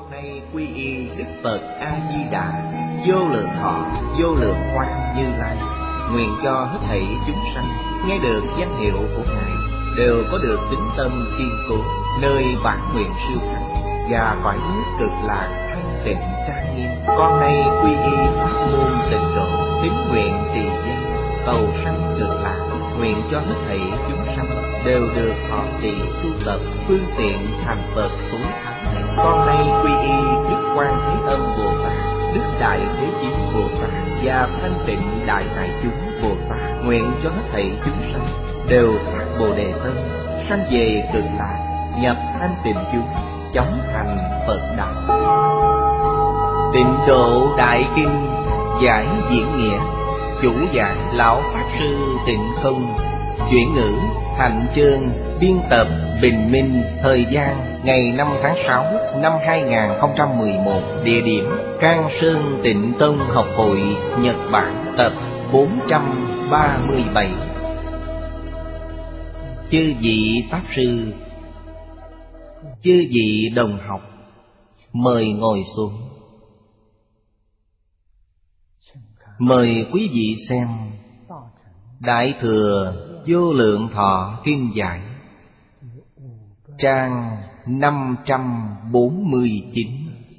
Con nay quy y Đức Phật A Di Đà, vô lượng thọ, vô lượng quang Như Lai. Nguyện cho hết thảy chúng sanh nghe được danh hiệu của Ngài đều có được tín tâm kiên cố, nơi bản nguyện siêu thắng và cõi nước cực lạc thanh tịnh trang nghiêm. Con nay quy y pháp môn tịnh độ, tín nguyện trì danh cầu sanh cực lạc. Nguyện cho hết thảy chúng sanh đều được thọ trì tu tập phương tiện thành Phật tối thắng này. Con nay quy y Đức Quan Thế Âm Bồ Tát, Đức Đại Thế Chí Bồ Tát và Thanh Tịnh Đại Hải Chúng Bồ Tát. Nguyện cho hết thảy chúng sanh đều phát Bồ Đề tâm, sanh về cực lạc, nhập thanh tịnh chúng, chóng thành Phật đạo. Tịnh độ Đại Kinh giải diễn nghĩa. Chủ giảng Lão Pháp Sư Tịnh Không. Chuyển ngữ Hạnh Chương. Biên tập Bình Minh. Thời gian ngày 5 tháng 6 năm 2011. Địa điểm Cang Sơn Tịnh Tông Học Hội, Nhật Bản. Tập 437. Chư vị Pháp Sư, chư vị đồng học, mời ngồi xuống. Mời quý vị xem Đại Thừa Vô Lượng Thọ Kinh Giải, trang 549,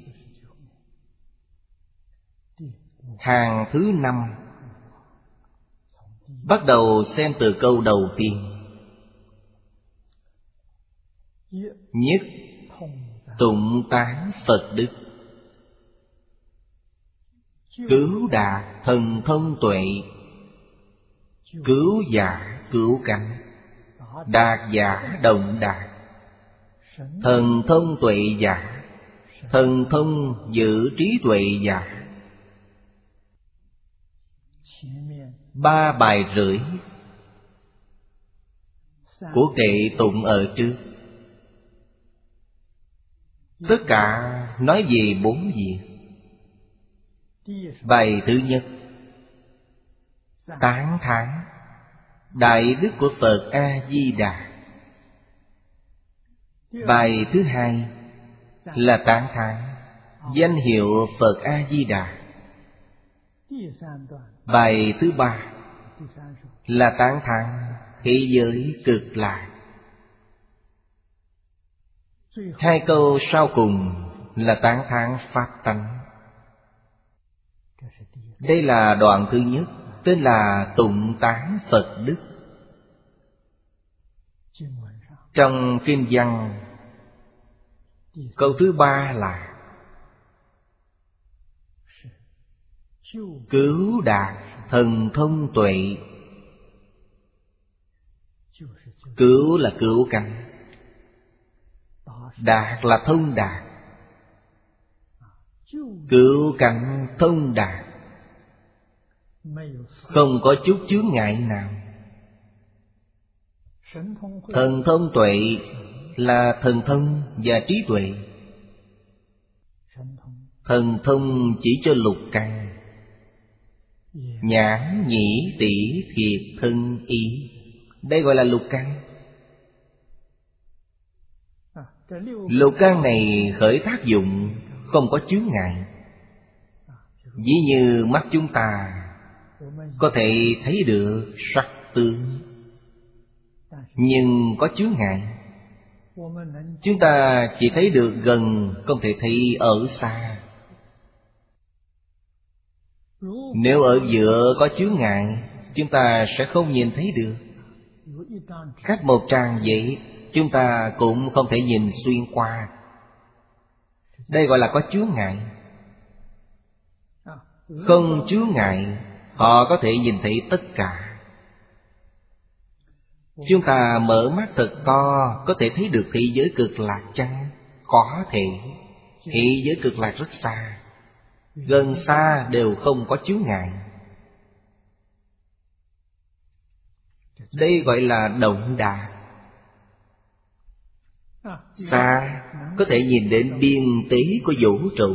hàng thứ 5. Bắt đầu xem từ câu đầu tiên. Nhất tụng tán Phật đức, cứu đạt thần thông tuệ, cứu giả cứu cánh, đạt giả động đạt, thần thông tuệ giả, thần thông giữ trí tuệ giả. 3 bài rưỡi của kệ tụng ở trước, tất cả nói về 4 việc. Bài thứ nhất tán thán đại đức của Phật A Di Đà. Bài thứ hai là tán thán danh hiệu Phật A Di Đà. Bài thứ ba là tán thán thế giới cực lạc. 2 câu sau cùng là tán thán pháp tánh. Đây là đoạn thứ nhất, tên là tụng tán Phật đức. Trong kinh văn, câu thứ 3 là cứu đạt thần thông tuệ. Cứu là cứu cánh, đạt là thông đạt. Cứu cánh thông đạt, không có chút chướng ngại nào. Thần thông tuệ là thần thông và trí tuệ. Thần thông chỉ cho lục căn: nhãn, nhĩ, tỷ, thiệt, thân, ý. Đây gọi là lục căn. Lục căn này khởi tác dụng không có chướng ngại. Ví như mắt chúng ta có thể thấy được sắc tướng, nhưng có chướng ngại. Chúng ta chỉ thấy được gần, không thể thấy ở xa. Nếu ở giữa có chướng ngại, chúng ta sẽ không nhìn thấy được. Cách một trang giấy, chúng ta cũng không thể nhìn xuyên qua. Đây gọi là có chướng ngại. Không chướng ngại, họ có thể nhìn thấy tất cả. Chúng ta mở mắt thật to, có thể thấy được thế giới cực lạc chăng? Có thể. Thế giới cực lạc rất xa, gần xa đều không có chướng ngại. Đây gọi là động đạt. Xa có thể nhìn đến biên tế của vũ trụ,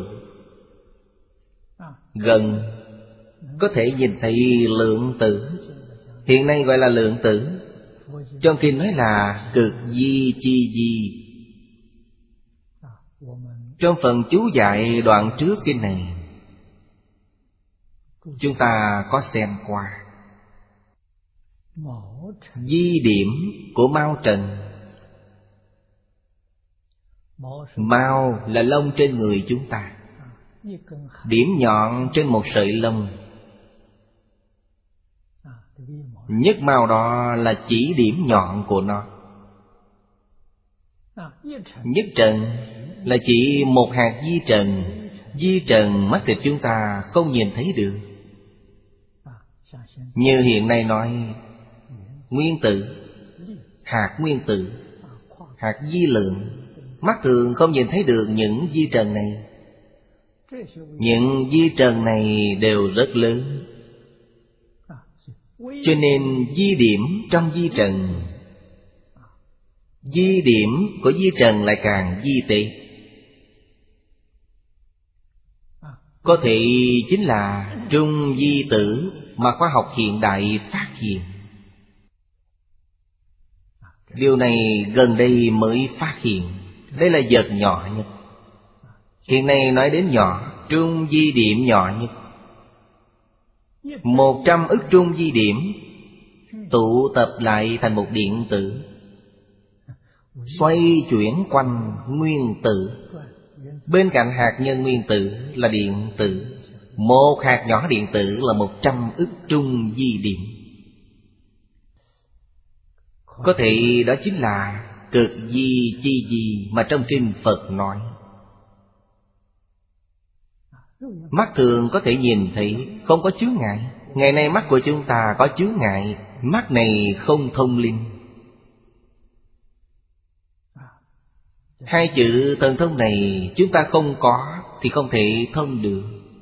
gần có thể nhìn thấy lượng tử. Hiện nay gọi là lượng tử. Trong kinh nói là cực di chi di. Trong phần chú giải đoạn trước kinh này, chúng ta có xem qua di điểm của Mao Trần. Mao là lông trên người chúng ta, điểm nhọn trên một sợi lông. Nhất mao đó là chỉ điểm nhọn của nó. Nhất trần là chỉ một hạt di trần. Di trần mắt thịt chúng ta không nhìn thấy được. Như hiện nay nói nguyên tử, hạt nguyên tử, hạt di lượng, mắt thường không nhìn thấy được những di trần này. Những di trần này đều rất lớn, cho nên di điểm trong di trần, di điểm của di trần lại càng di tế. Có thể chính là trung di tử mà khoa học hiện đại phát hiện. Điều này gần đây mới phát hiện. Đây là vật nhỏ nhất. Hiện nay nói đến nhỏ, trung di điểm nhỏ nhất. 100 ức trung di điểm tụ tập lại thành một điện tử, xoay chuyển quanh nguyên tử. Bên cạnh hạt nhân nguyên tử là điện tử. Một hạt nhỏ điện tử là 100 ức trung di điểm. Có thể đó chính là cực di chi di mà trong kinh Phật nói. Mắt thường có thể nhìn thấy, không có chướng ngại. Ngày nay mắt của chúng ta có chướng ngại. Mắt này không thông linh. Hai chữ thần thông này chúng ta không có thì không thể thông được.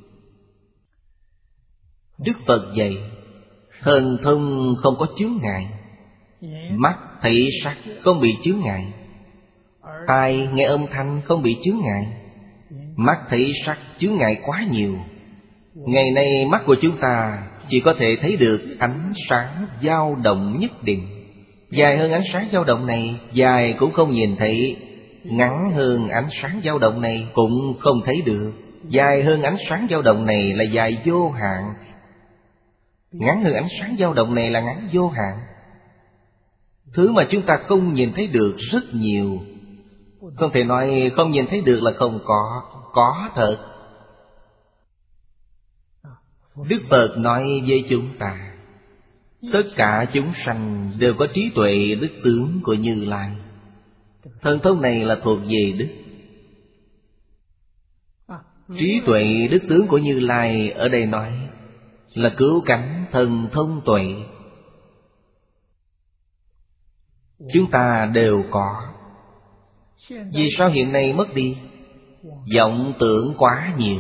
Đức Phật dạy thần thông không có chướng ngại. Mắt thấy sắc không bị chướng ngại. Tai nghe âm thanh không bị chướng ngại. Mắt thấy sắc chướng ngại quá nhiều. Ngày nay mắt của chúng ta chỉ có thể thấy được ánh sáng dao động nhất định. Dài hơn ánh sáng dao động này, dài cũng không nhìn thấy. Ngắn hơn ánh sáng dao động này cũng không thấy được. Dài hơn ánh sáng dao động này là dài vô hạn. Ngắn hơn ánh sáng dao động này là ngắn vô hạn. Thứ mà chúng ta không nhìn thấy được rất nhiều. Không thể nói không nhìn thấy được là không có thật. Đức Phật nói với chúng ta, tất cả chúng sanh đều có trí tuệ đức tướng của Như Lai. Thần thông này là thuộc về đức. Trí tuệ đức tướng của Như Lai ở đây nói là cứu cánh thần thông tuệ. Chúng ta đều có. Vì sao hiện nay mất đi? Vọng tưởng quá nhiều.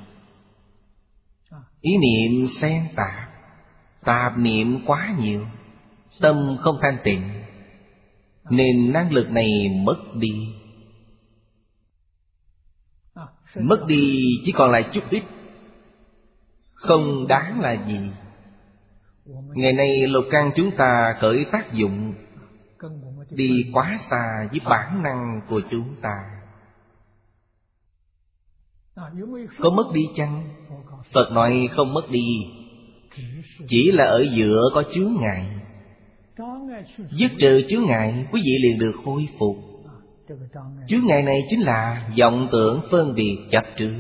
Ý niệm xen tạp, tạp niệm quá nhiều. Tâm không thanh tịnh, nên năng lực này mất đi. Mất đi chỉ còn lại chút ít, không đáng là gì. Ngày nay lục căn chúng ta khởi tác dụng, đi quá xa với bản năng của chúng ta. Có mất đi chăng? Phật nói không mất đi, chỉ là ở giữa có chướng ngại. Dứt trừ chướng ngại, quý vị liền được khôi phục. Chướng ngại này chính là vọng tưởng phân biệt chấp trước.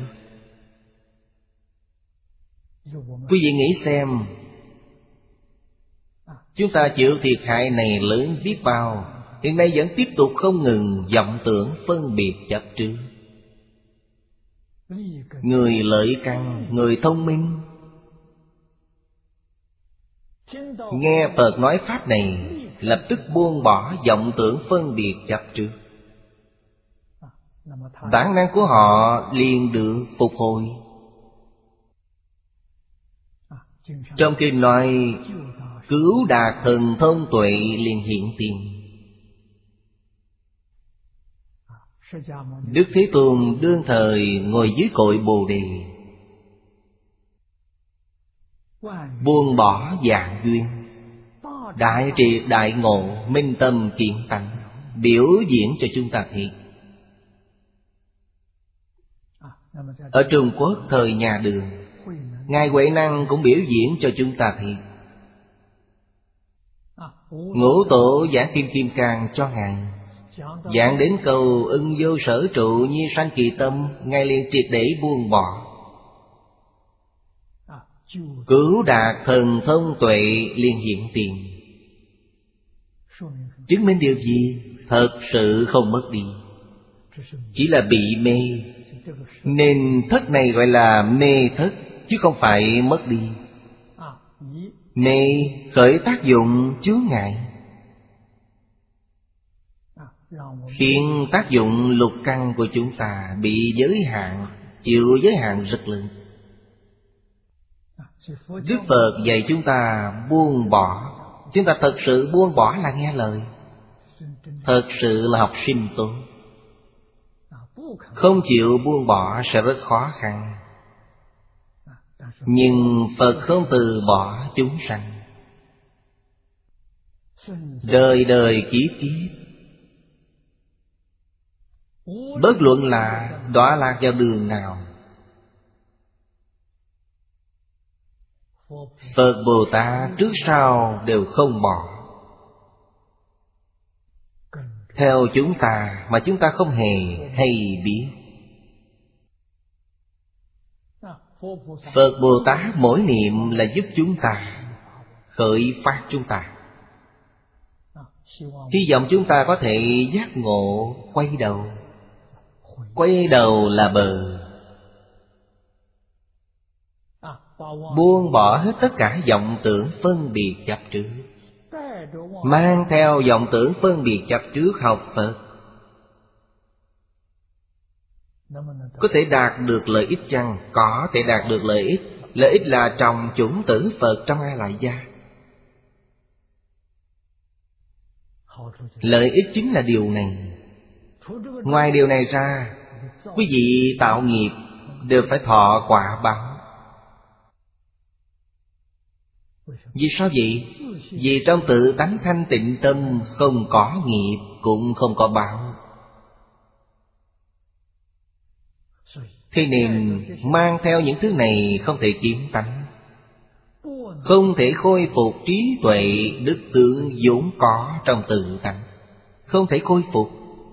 Quý vị nghĩ xem, chúng ta chịu thiệt hại này lớn biết bao. Hiện nay vẫn tiếp tục không ngừng vọng tưởng phân biệt chấp trước. Người lợi căn, người thông minh, nghe Phật nói pháp này, lập tức buông bỏ vọng tưởng phân biệt chấp trước. Bản năng của họ liền được phục hồi. Trong kinh nói cứu đạt thần thông tuệ liền hiện tiền. Đức Thế Tôn đương thời ngồi dưới cội Bồ Đề, buông bỏ vạn duyên, đại triệt đại ngộ, minh tâm kiện tánh, biểu diễn cho chúng ta thấy. Ở Trung Quốc thời nhà Đường, Ngài Huệ Năng cũng biểu diễn cho chúng ta thấy. Ngũ Tổ giảng Kim Kim Cang cho Ngài, giảng đến câu ưng vô sở trụ nhi sanh kỳ tâm, Ngài liền triệt để buông bỏ. Cứu đạt thần thông tuệ liền hiện tiền. Chứng minh điều gì? Thật sự không mất đi, chỉ là bị mê. Nên thất này gọi là mê thất, chứ không phải mất đi. Mê khởi tác dụng chướng ngại, khiến tác dụng lục căn của chúng ta bị giới hạn, chịu giới hạn rất lớn. Đức Phật dạy chúng ta buông bỏ. Chúng ta thật sự buông bỏ là nghe lời, thật sự là học sinh tốt. Không chịu buông bỏ sẽ rất khó khăn. Nhưng Phật không từ bỏ chúng sanh, đời đời kiếp kiếp. Bất luận là đọa lạc vào đường nào, Phật Bồ Tát trước sau đều không bỏ. Theo chúng ta mà chúng ta không hề hay biết. Phật Bồ Tát mỗi niệm là giúp chúng ta, khởi phát chúng ta. Hy vọng chúng ta có thể giác ngộ, quay đầu. Quay đầu là bờ. Buông bỏ hết tất cả vọng tưởng phân biệt chấp trước, mang theo vọng tưởng phân biệt chấp trước học Phật, có thể đạt được lợi ích chăng? Có thể đạt được lợi ích. Lợi ích là trồng chủng tử Phật trong A Lại Gia. Lợi ích chính là điều này. Ngoài điều này ra, quý vị tạo nghiệp đều phải thọ quả báo. Vì sao vậy? Vì trong tự tánh thanh tịnh tâm không có nghiệp, cũng không có báo. Thế nên mang theo những thứ này không thể kiến tánh, không thể khôi phục trí tuệ đức tướng vốn có trong tự tánh, không thể khôi phục.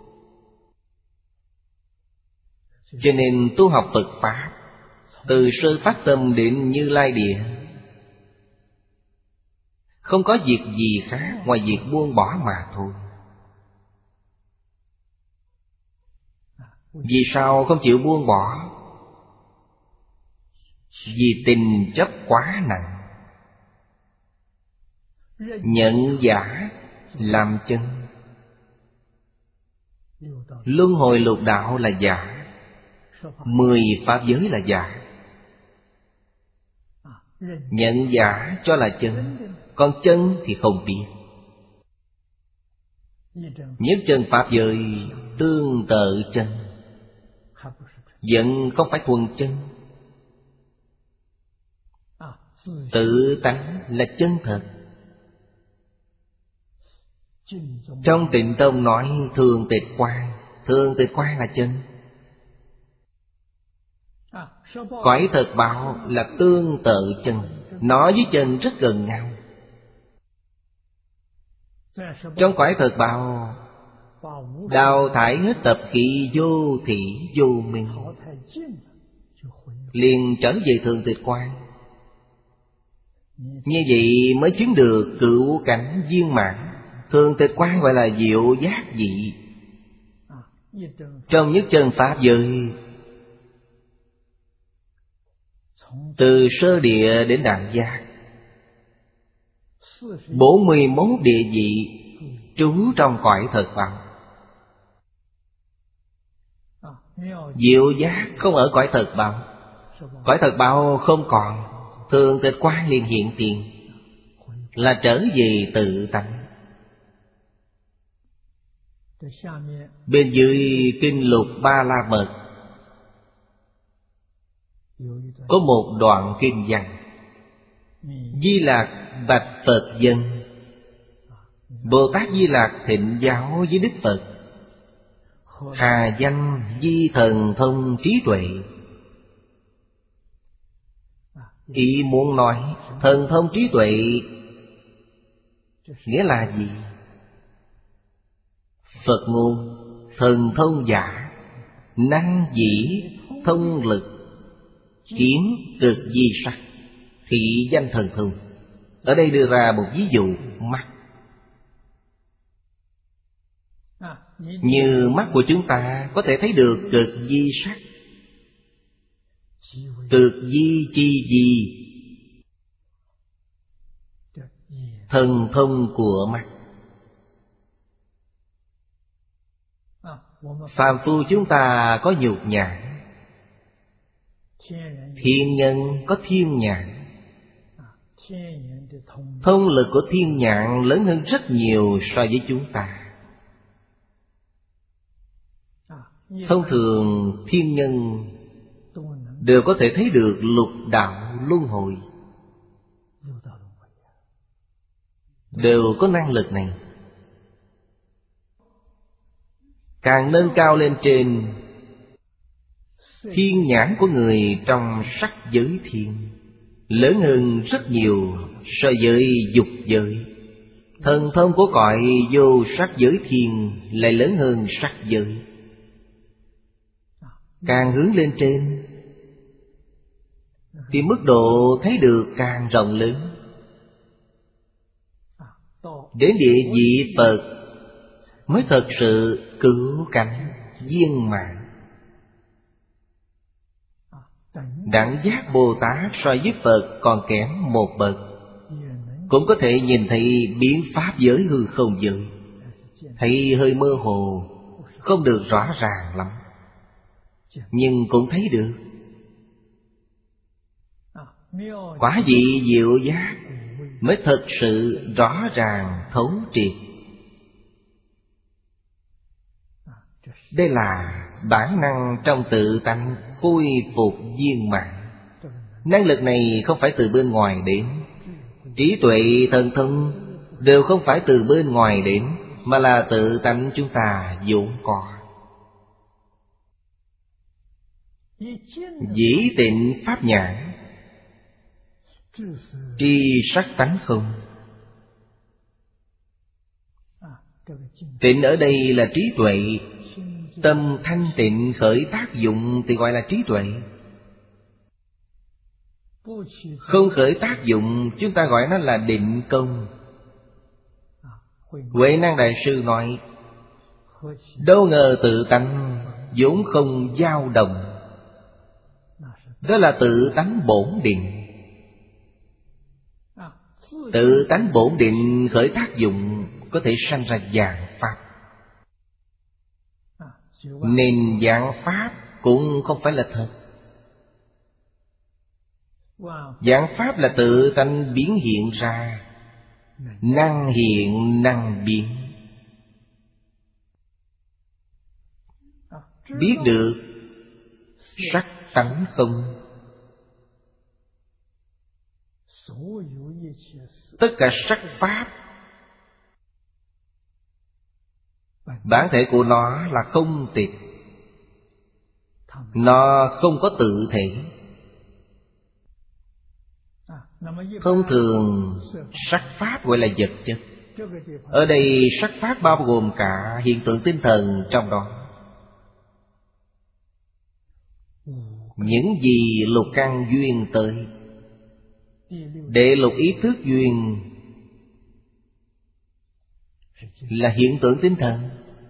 Cho nên tu học Phật Pháp, từ sơ phát tâm đến Như Lai Địa, không có việc gì khác ngoài việc buông bỏ mà thôi. Vì sao không chịu buông bỏ? Vì tình chấp quá nặng. Nhận giả làm chân. Luân hồi lục đạo là giả, 10 pháp giới là giả. Nhận giả cho là chân, còn chân thì không biết. Nhất chân pháp giới tương tự chân, vẫn không phải thuần chân. Tự tánh là chân thật. Trong Tịnh Tông nói thường tịch quang, thường tịch quang là chân. Cõi thật báo là tương tự chân, nó với chân rất gần nhau. Trong cõi thật báo đào thải hết tập khí vô thị vô minh, liền trở về thường tịch quang. Như vậy mới chứng được cửu cảnh viên mãn. Thường tịch quang gọi là diệu giác vị. Trong nhất chân pháp giới, từ sơ địa đến đẳng giác, 41 địa vị trú trong cõi thật báo. Diệu giác không ở cõi thật báo. Cõi thật báo không còn, thường tịch quang liền hiện tiền, là trở về tự tánh. Bên dưới kinh lục Ba La Mật có một đoạn kinh văn: Di Lạc bạch Phật dân, Bồ Tát Di Lạc thịnh giáo với Đức Phật, hà danh di thần thông trí tuệ, Ý muốn nói thần thông trí tuệ nghĩa là gì? Phật ngôn thần thông giả, năng dĩ thông lực, kiến cực di sắc, thị danh thần thông. Ở đây đưa ra một ví dụ mắt. Như mắt của chúng ta có thể thấy được cực di sắc. Cực di chi di, thần thông của mắt. Phàm phu chúng ta có nhục nhãn, thiên nhân có thiên nhãn. Thông lực của thiên nhãn lớn hơn rất nhiều so với chúng ta. Thông thường thiên nhân đều có thể thấy được lục đạo luân hồi, đều có năng lực này. Càng nâng cao lên trên, thiên nhãn của người trong sắc giới thiên lớn hơn rất nhiều so với dục giới. Thần thông của cõi vô sắc giới thiên lại lớn hơn sắc giới. Càng hướng lên trên thì mức độ thấy được càng rộng lớn. Đến địa vị Phật mới thật sự cứu cánh viên mãn. Đẳng giác Bồ Tát so với Phật còn kém một bậc, cũng có thể nhìn thấy biến pháp giới hư không giới, thấy hơi mơ hồ, không được rõ ràng lắm, nhưng cũng thấy được. Quả vị diệu giác mới thật sự rõ ràng thấu triệt. Đây là bản năng trong tự tánh khôi phục viên mãn. Năng lực này không phải từ bên ngoài đến, trí tuệ thần thông đều không phải từ bên ngoài đến, mà là tự tánh chúng ta vốn có. Dĩ tịnh pháp nhãn, tri sắc tánh không. Tịnh ở đây là trí tuệ. Tâm thanh tịnh khởi tác dụng thì gọi là trí tuệ. Không khởi tác dụng chúng ta gọi nó là định công. Huệ Năng Đại Sư nói, đâu ngờ tự tánh vốn không dao động, đó là tự tánh bổn định. Tự tánh bổn định khởi tác dụng có thể sanh ra vạn pháp. Nên vạn pháp cũng không phải là thật. Vạn pháp là tự tánh biến hiện ra, năng hiện năng biến. Biết được sắc tánh không. Tất cả sắc pháp bản thể của nó là không tịch, nó không có tự thể. Thông thường sắc pháp gọi là vật chất. Ở đây sắc pháp bao gồm cả hiện tượng tinh thần trong đó. Những gì lục căn duyên tới, đệ lục ý thức duyên là hiện tượng tinh thần.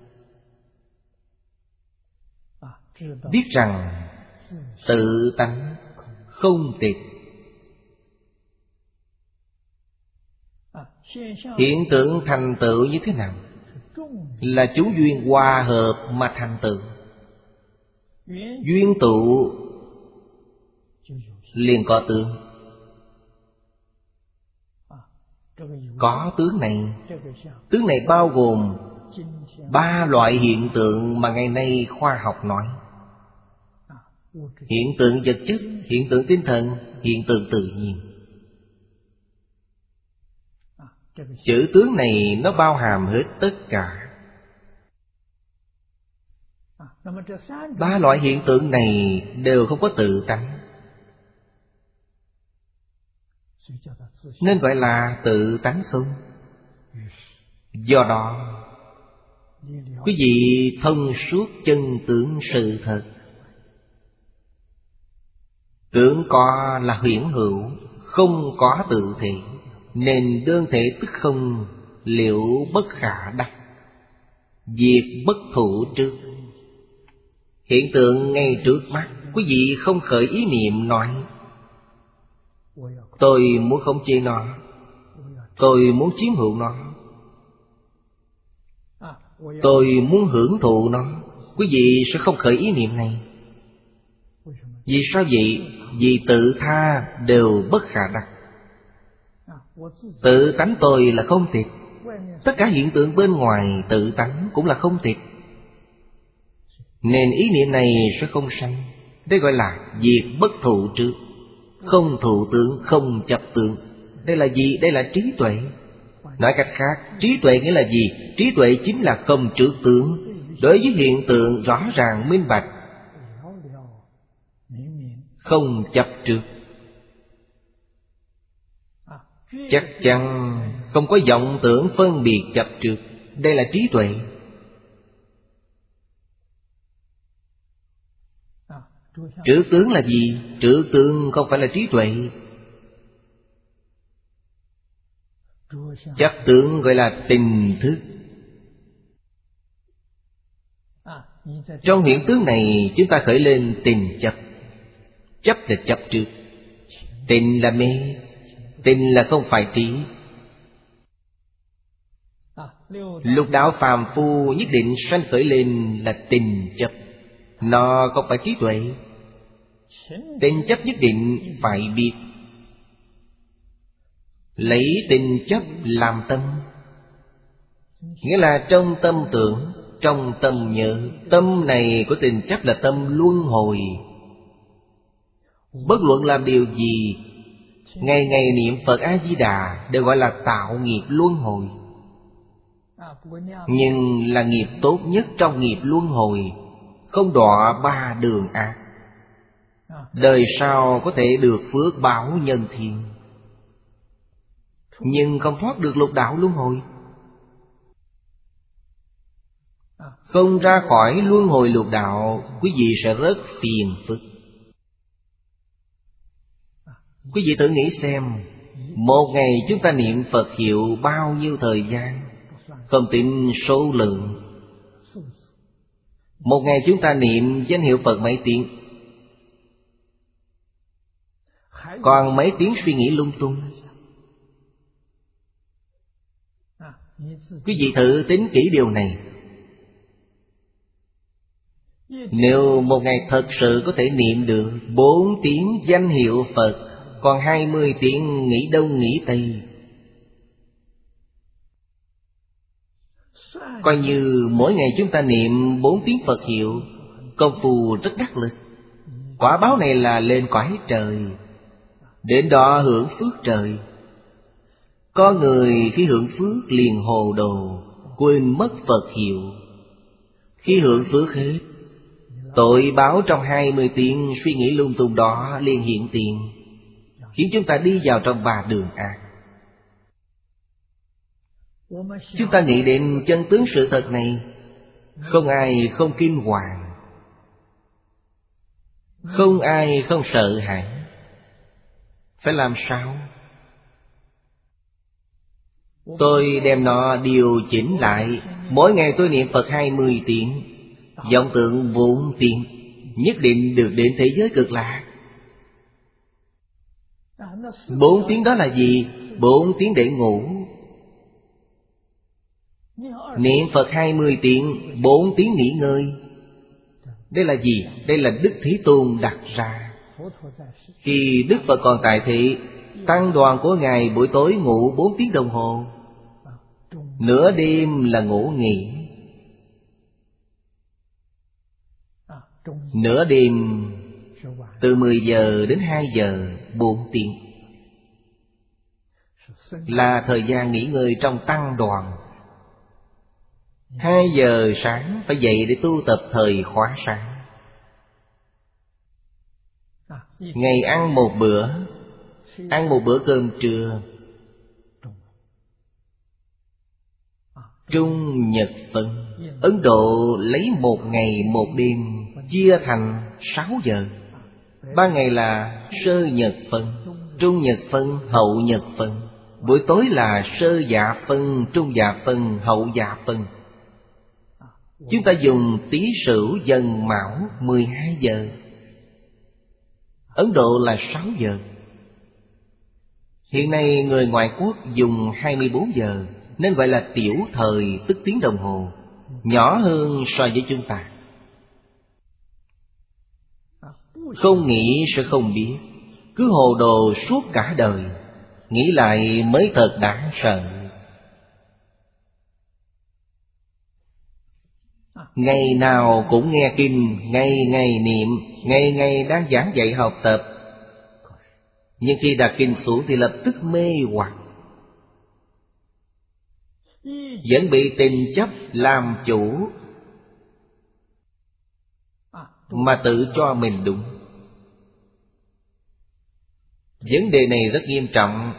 Biết rằng tự tánh không tịch. Hiện tượng thành tựu như thế nào? Là chúng duyên hòa hợp mà thành tựu. Duyên tụ liền có tướng. Có tướng này. Tướng này bao gồm 3 loại hiện tượng mà ngày nay khoa học nói. Hiện tượng vật chất, hiện tượng tinh thần, hiện tượng tự nhiên. Chữ tướng này nó bao hàm hết tất cả. 3 loại hiện tượng này đều không có tự tánh. nên gọi là tự tánh không. Do đó quý vị thông suốt chân tướng sự thật. Tưởng có là huyễn hữu, không có tự thể, nên đơn thể tức không, liệu bất khả đắc. Việc bất thụ trước. Hiện tượng ngay trước mắt, quý vị không khởi ý niệm nói tôi muốn khống chế nó, tôi muốn chiếm hữu nó, tôi muốn hưởng thụ nó. Quý vị sẽ không khởi ý niệm này. Vì sao vậy? Vì tự tha đều bất khả đắc. Tự tánh tôi là không tịch. Tất cả hiện tượng bên ngoài tự tánh cũng là không tịch, nên ý niệm này sẽ không sanh. Đây gọi là việc bất thụ trước. Không thụ tướng, không chấp tướng. Đây là gì? Đây là trí tuệ. Nói cách khác, trí tuệ nghĩa là gì? Trí tuệ chính là không trước tướng. Đối với hiện tượng rõ ràng minh bạch, không chấp trước. Chắc chắn không có vọng tưởng phân biệt chấp trước. Đây là trí tuệ. Trước tướng là gì? Trước tướng không phải là trí tuệ. Chấp tướng gọi là tình thức. Trong hiện tướng này chúng ta khởi lên tình chấp. Chấp là chấp trước. Tình là mê. Tình là không phải trí. Lục đạo phàm phu nhất định sanh khởi lên là tình chấp. Nó không phải trí tuệ. Tình chấp nhất định phải biết. Lấy tình chấp làm tâm, nghĩa là trong tâm tưởng, trong tâm nhớ. Tâm này của tình chấp là tâm luân hồi. Bất luận làm điều gì, ngày ngày niệm Phật A-di-đà đều gọi là tạo nghiệp luân hồi. Nhưng là nghiệp tốt nhất trong nghiệp luân hồi, không đọa ba đường ác. Đời sau có thể được phước báo nhân thiên, nhưng không thoát được lục đạo luân hồi. Không ra khỏi luân hồi lục đạo, quý vị sẽ rất phiền phức. Quý vị thử nghĩ xem, một ngày chúng ta niệm Phật hiệu bao nhiêu thời gian? Không tính số lượng. Một ngày chúng ta niệm danh hiệu Phật mấy tiếng? Còn mấy tiếng suy nghĩ lung tung. Quý vị thử tính kỹ điều này. Nếu một ngày thật sự có thể niệm được 4 tiếng danh hiệu Phật, còn 20 tiếng nghĩ đông nghĩ tây, coi như mỗi ngày chúng ta niệm 4 tiếng Phật hiệu, công phu rất đắc lực. Quả báo này là lên cõi trời, đến đó hưởng phước trời. Có người khi hưởng phước liền hồ đồ, quên mất Phật hiệu. Khi hưởng phước hết, tội báo trong 20 tiếng suy nghĩ lung tung đó liền hiện tiền, khiến chúng ta đi vào trong ba đường ác. Chúng ta nghĩ đến chân tướng sự thật này, không ai không kinh hoàng, không ai không sợ hãi. Phải làm sao? Tôi đem nó điều chỉnh lại. Mỗi ngày tôi niệm Phật 20 tiếng, vọng tưởng 4 tiếng, nhất định được đến thế giới cực lạc. 4 tiếng đó là gì? 4 tiếng để ngủ. Niệm Phật 20 tiếng, 4 tiếng nghỉ ngơi. Đây là gì? Đây là Đức Thế Tôn đặt ra. Khi Đức Phật còn tại thị, tăng đoàn của Ngài buổi tối ngủ 4 tiếng đồng hồ. Nửa đêm là ngủ nghỉ. Nửa đêm từ 10 giờ đến 2 giờ 4 tiếng là thời gian nghỉ ngơi trong tăng đoàn. 2 giờ sáng phải dậy để tu tập thời khóa sáng. Ngày ăn một bữa, ăn một bữa cơm trưa. Trung Nhật phân. Ấn Độ lấy 1 ngày 1 đêm chia thành 6 giờ. Ban ngày là sơ nhật phân, trung nhật phân, hậu nhật phân. Buổi tối là sơ dạ phân, trung dạ phân, hậu dạ phân. Chúng ta dùng Tý Sửu Dần Mão 12 giờ. Ấn Độ là 6 giờ. Hiện nay người ngoại quốc dùng 24 giờ, nên gọi là tiểu thời, tức tiếng đồng hồ, nhỏ hơn so với chúng ta. Không nghĩ sẽ không biết, cứ hồ đồ suốt cả đời. Nghĩ lại mới thật đáng sợ. Ngày nào cũng nghe kinh, ngày ngày niệm, ngày ngày đang giảng dạy học tập. Nhưng khi đặt kinh xuống thì lập tức mê hoặc, vẫn bị tình chấp làm chủ, mà tự cho mình đúng. Vấn đề này rất nghiêm trọng.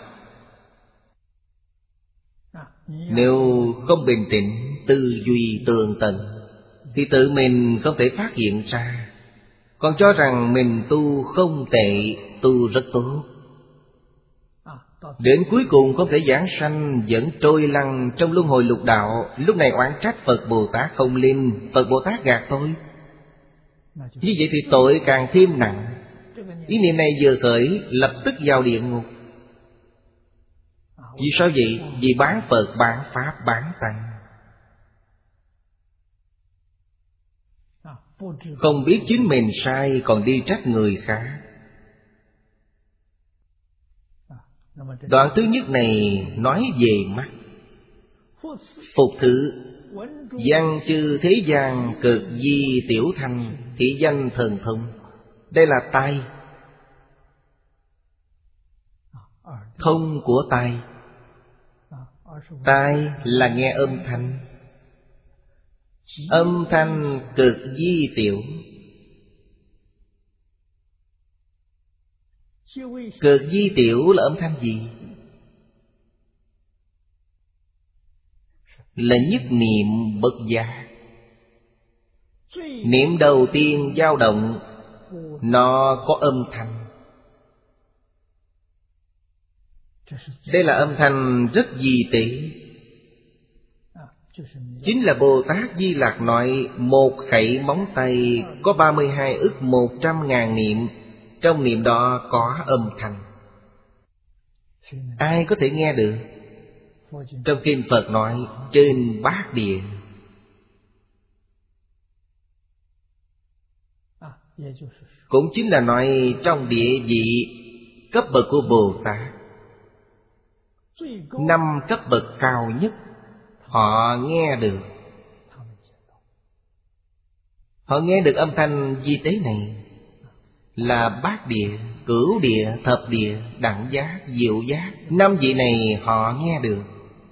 Nếu không bình tĩnh, tư duy tường tận, thì tự mình không thể phát hiện ra, còn cho rằng mình tu không tệ, tu rất tốt. Đến cuối cùng không thể giảng sanh, vẫn trôi lăn trong luân hồi lục đạo. Lúc này oán trách Phật Bồ Tát không linh, Phật Bồ Tát gạt tôi. Như vậy thì tội càng thêm nặng. Ý niệm này vừa khởi, lập tức vào địa ngục. Vì sao vậy? Vì bán Phật, bán Pháp, bán Tăng. Không biết chính mình sai, còn đi trách người khác. Đoạn thứ nhất này nói về mắt. Phục thử. Văn chư thế gian cực di tiểu thanh, thị danh thần thông. Đây là tai. Thông của tai. Tai là nghe âm thanh. Âm thanh cực di tiểu. Cực di tiểu là âm thanh gì? Là nhất niệm bất giác. Niệm đầu tiên dao động, nó có âm thanh. Đây là âm thanh rất di tế. Chính là Bồ Tát Di Lặc nói, một khẩy móng tay có 32 ức 100.000 niệm. Trong niệm đó có âm thanh. Ai có thể nghe được? Trong kinh Phật nói, trên bát địa. Cũng chính là nói trong địa vị cấp bậc của Bồ Tát, 5 cấp bậc cao nhất, họ nghe được. Họ nghe được âm thanh di tế này. Là bát địa, cửu địa, thập địa, đẳng giác, diệu giác. 5 vị này họ nghe được.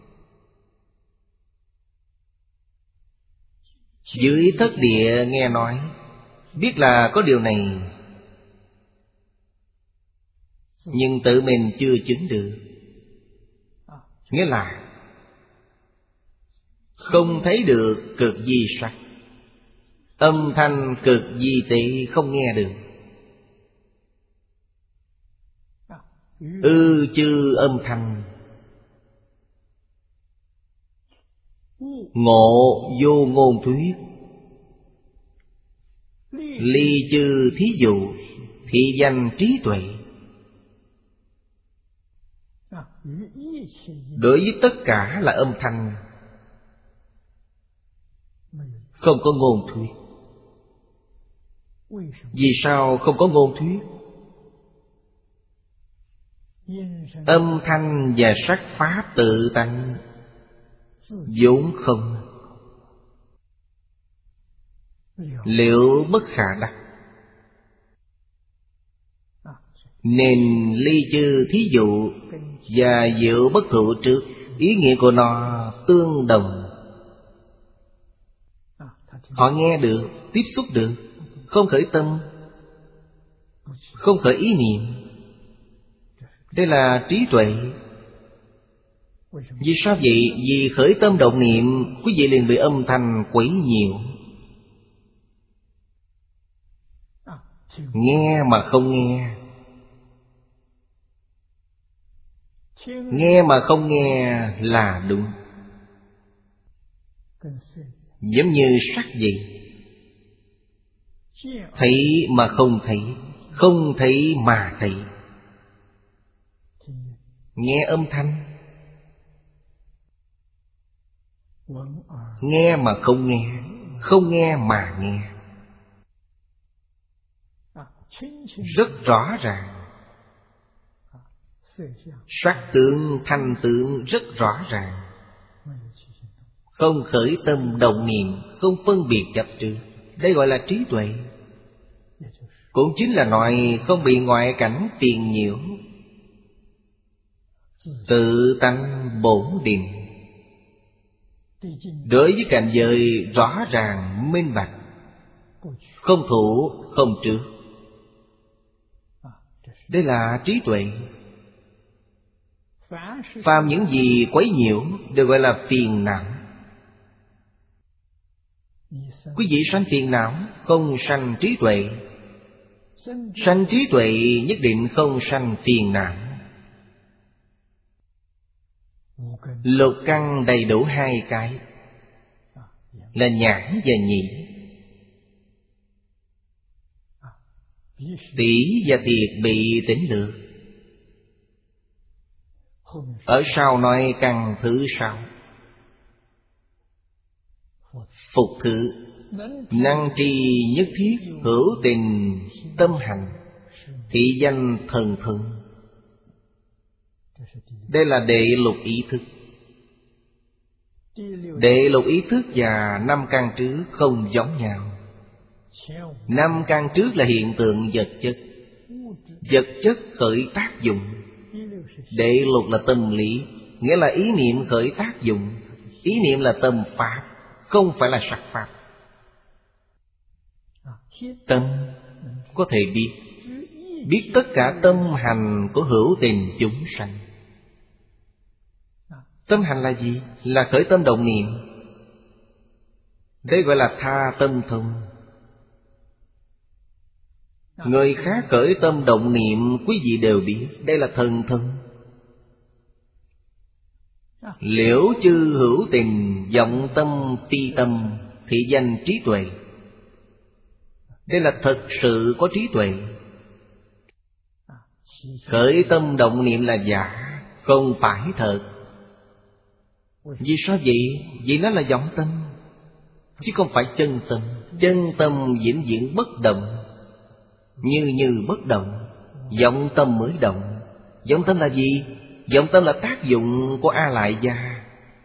Dưới thất địa nghe nói, biết là có điều này, nhưng tự mình chưa chứng được. Nghĩa là không thấy được cực di sắc. Âm thanh cực di tế không nghe được. Chư âm thanh. Ngộ vô ngôn thuyết. Ly chư thí dụ. Thị danh trí tuệ. Đối với tất cả là âm thanh, không có ngôn thuyết. Vì sao không có ngôn thuyết? Âm thanh và sắc pháp tự tánh vốn không, liệu bất khả đắc. Nên ly chư thí dụ và diệu bất thụ trước, ý nghĩa của nó tương đồng. Họ nghe được, tiếp xúc được, không khởi tâm, không khởi ý niệm. Đây là trí tuệ. Vì sao vậy? Vì khởi tâm động niệm, quý vị liền bị âm thanh quấy nhiễu. Nghe mà không nghe, nghe mà không nghe là đúng. Giống như sắc vậy, thấy mà không thấy, không thấy mà thấy. Nghe âm thanh, nghe mà không nghe, không nghe mà nghe. Rất rõ ràng. Sắc tướng, thanh tướng rất rõ ràng. Không khởi tâm động niệm, không phân biệt chấp trước. Đây gọi là trí tuệ. Cũng chính là nói không bị ngoại cảnh phiền nhiễu, tự tánh bổn định. Đối với cảnh giới rõ ràng minh bạch, không thủ không trước. Đây là trí tuệ. Phàm những gì quấy nhiễu đều gọi là phiền não. Quý vị sanh phiền não, không sanh trí tuệ. Sanh trí tuệ nhất định không sanh phiền não. Lục căn đầy đủ hai cái, là nhãn và nhĩ. Tỷ và thiệt bị tỉnh lược. Ở sau nói căn thứ sáu. Phục thứ, năng tri nhất thiết, hữu tình tâm hành, thị danh thần thân. Đây là đệ lục ý thức. Đệ lục ý thức và năm căn trước không giống nhau. Năm căn trước là hiện tượng vật chất, vật chất khởi tác dụng. Đệ lục là tâm lý, nghĩa là ý niệm khởi tác dụng. Ý niệm là tâm pháp, không phải là sắc pháp. Tâm có thể biết tất cả tâm hành của hữu tình chúng sanh. Tâm hành là gì? Là khởi tâm động niệm. Đây gọi là tha tâm thông. Người khác khởi tâm động niệm, quý vị đều biết, đây là thần thông. Liễu chư hữu tình, vọng tâm ti tâm, thị danh trí tuệ. Đây là thật sự có trí tuệ. Khởi tâm động niệm là giả, không phải thật. Vì sao vậy? Vì nó là vọng tâm, chứ không phải chân tâm. Chân tâm vĩnh viễn bất động, như bất động. Vọng tâm mới động. Vọng tâm là gì? Vọng tâm là tác dụng của A Lại Gia.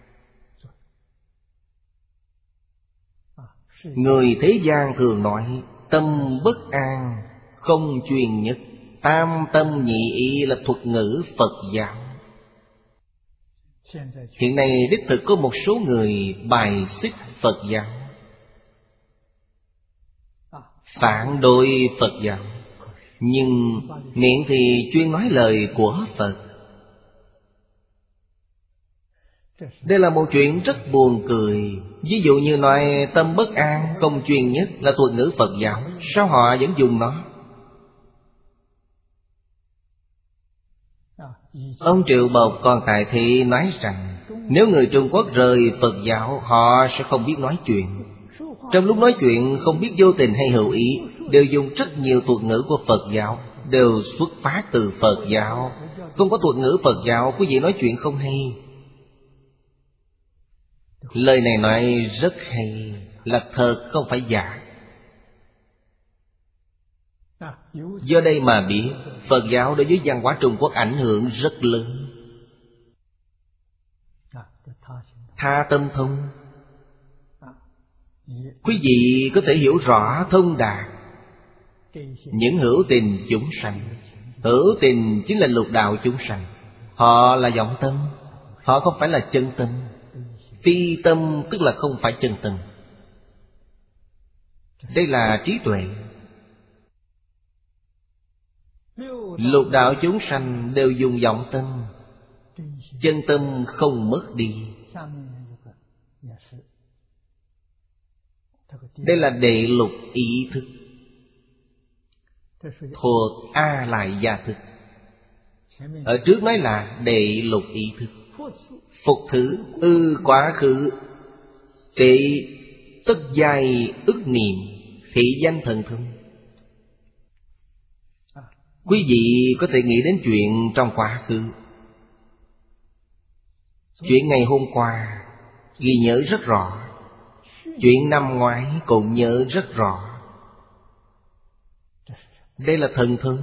Người thế gian thường nói tâm bất an, không chuyên nhất. Tam tâm nhị ý là thuật ngữ Phật giáo. Hiện nay đích thực có một số người bài xích Phật giáo, phản đối Phật giáo, nhưng miệng thì chuyên nói lời của Phật. Đây là một chuyện rất buồn cười. Ví dụ như nói tâm bất an, không chuyên nhất là thuật ngữ Phật giáo, sao họ vẫn dùng nó? Ông Triệu Bộc còn tại thị nói rằng, nếu người Trung Quốc rời Phật giáo, họ sẽ không biết nói chuyện. Trong lúc nói chuyện không biết vô tình hay hữu ý, đều dùng rất nhiều thuật ngữ của Phật giáo, đều xuất phát từ Phật giáo. Không có thuật ngữ Phật giáo, quý vị nói chuyện không hay. Lời này nói rất hay, là thật không phải giả. Do đây mà biết Phật giáo đối với văn hóa Trung Quốc ảnh hưởng rất lớn. Tha tâm thông, quý vị có thể hiểu rõ thông đạt những hữu tình chúng sanh. Hữu tình chính là lục đạo chúng sanh. Họ là vọng tâm, họ không phải là chân tâm. Phi tâm tức là không phải chân tâm. Đây là trí tuệ. Lục đạo chúng sanh đều dùng vọng tâm, chân tâm không mất đi. Đây là đệ lục ý thức, thuộc A Lại Gia thức. Ở trước nói là đệ lục ý thức. Phục thử, quá khứ, tệ, tất giai, ức niệm, thị danh thần thông. Quý vị có thể nghĩ đến chuyện trong quá khứ, chuyện ngày hôm qua ghi nhớ rất rõ, chuyện năm ngoái cũng nhớ rất rõ. Đây là thần thông.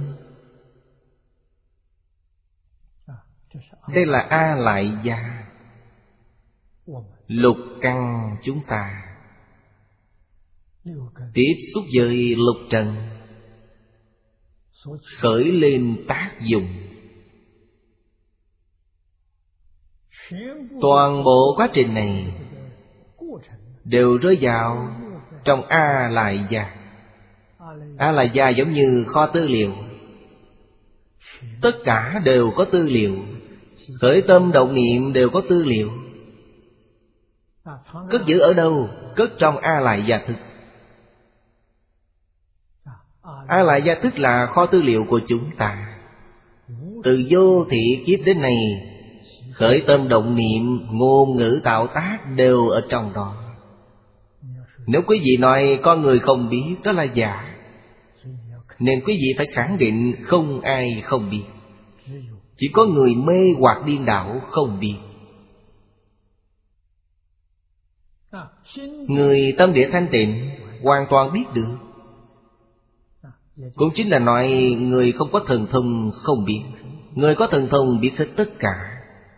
Đây là A Lại Gia. Lục căn chúng ta tiếp xúc với lục trần, khởi lên tác dụng. Toàn bộ quá trình này đều rơi vào trong A Lại Gia. A Lại Gia giống như kho tư liệu, tất cả đều có tư liệu. Khởi tâm động niệm đều có tư liệu. Cất giữ ở đâu? Cất trong A Lại Gia thức. A Lại Gia thức là kho tư liệu của chúng ta. Từ vô thị kiếp đến nay, khởi tâm động niệm, ngôn ngữ tạo tác đều ở trong đó. Nếu quý vị nói con người không biết, đó là giả. Nên quý vị phải khẳng định không ai không biết. Chỉ có người mê hoặc điên đảo không biết. Người tâm địa thanh tịnh hoàn toàn biết được. Cũng chính là nói người không có thần thông không biết. Người có thần thông biết hết tất cả.